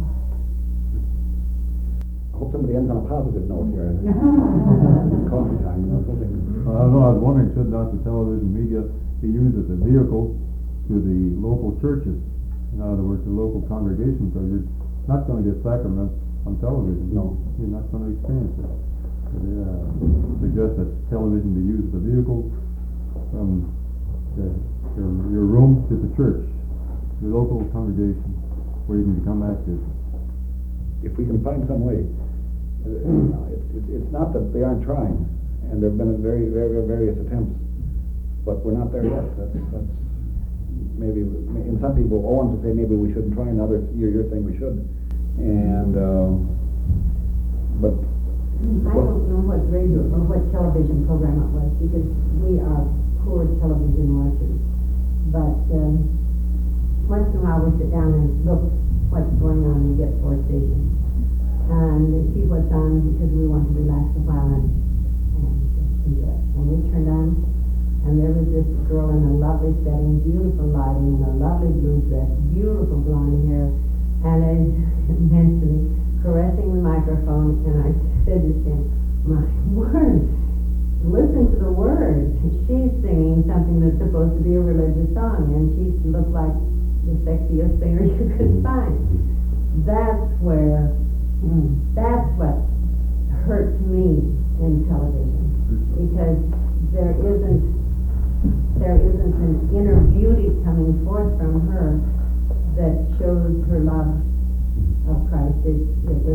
S6: I hope somebody ends on a positive note here. Coffee time, you know, something.
S13: I don't know, I was wondering, should not the television media be used as a vehicle to the local churches? In other words, the local congregation, because you're not going to get sacraments on television.
S6: No.
S13: You're not going to experience it. But, yeah, suggest that television be used as a vehicle from the, your, your room to the church, the local congregation, where you can become active.
S6: If we can find some way. Uh, it's, it's, it's not that they aren't trying, and there have been very, very, various attempts, but we're not there yet. That's, that's maybe, in some people, Owens would say maybe we shouldn't try, and others, you're, you're saying we should. And, uh, but...
S5: I don't know what radio or what television program it was, because we are poor television watchers. But um, once in a while we sit down and look what's going on and get four stations. and see what's on because we want to relax a while and, and just enjoy it. And we turned on, and there was this girl in a lovely setting, beautiful lighting, in a lovely blue dress, beautiful blonde hair, and I mentally caressing the microphone, and I said to him, my word, listen to the words. She's singing something that's supposed to be a religious song, and she looked like the sexiest singer you could find. That's where, that's what hurts me in television, because there isn't, there isn't an inner beauty coming forth from her that shows her love of Christ. It, it was,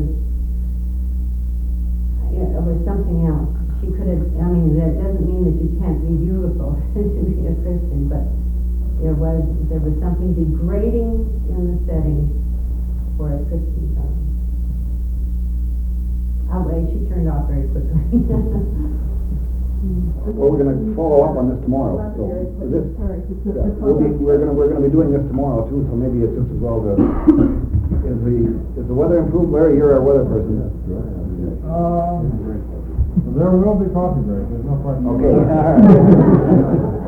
S5: it was something else. She could have, I mean, that doesn't mean that you can't be beautiful to be a Christian, but there was, there was something degrading in the setting for a Christian song. Oh, wait, she turned off very quickly.
S6: Well, we're gonna follow up on this tomorrow, so, is this, yeah, we'll be, we're gonna, we're gonna be doing this tomorrow too, so maybe it's just as well to, is the, is the weather improved? Larry, you're our weather person.
S10: Um, there will be coffee break, there's no question.
S6: Okay, all right.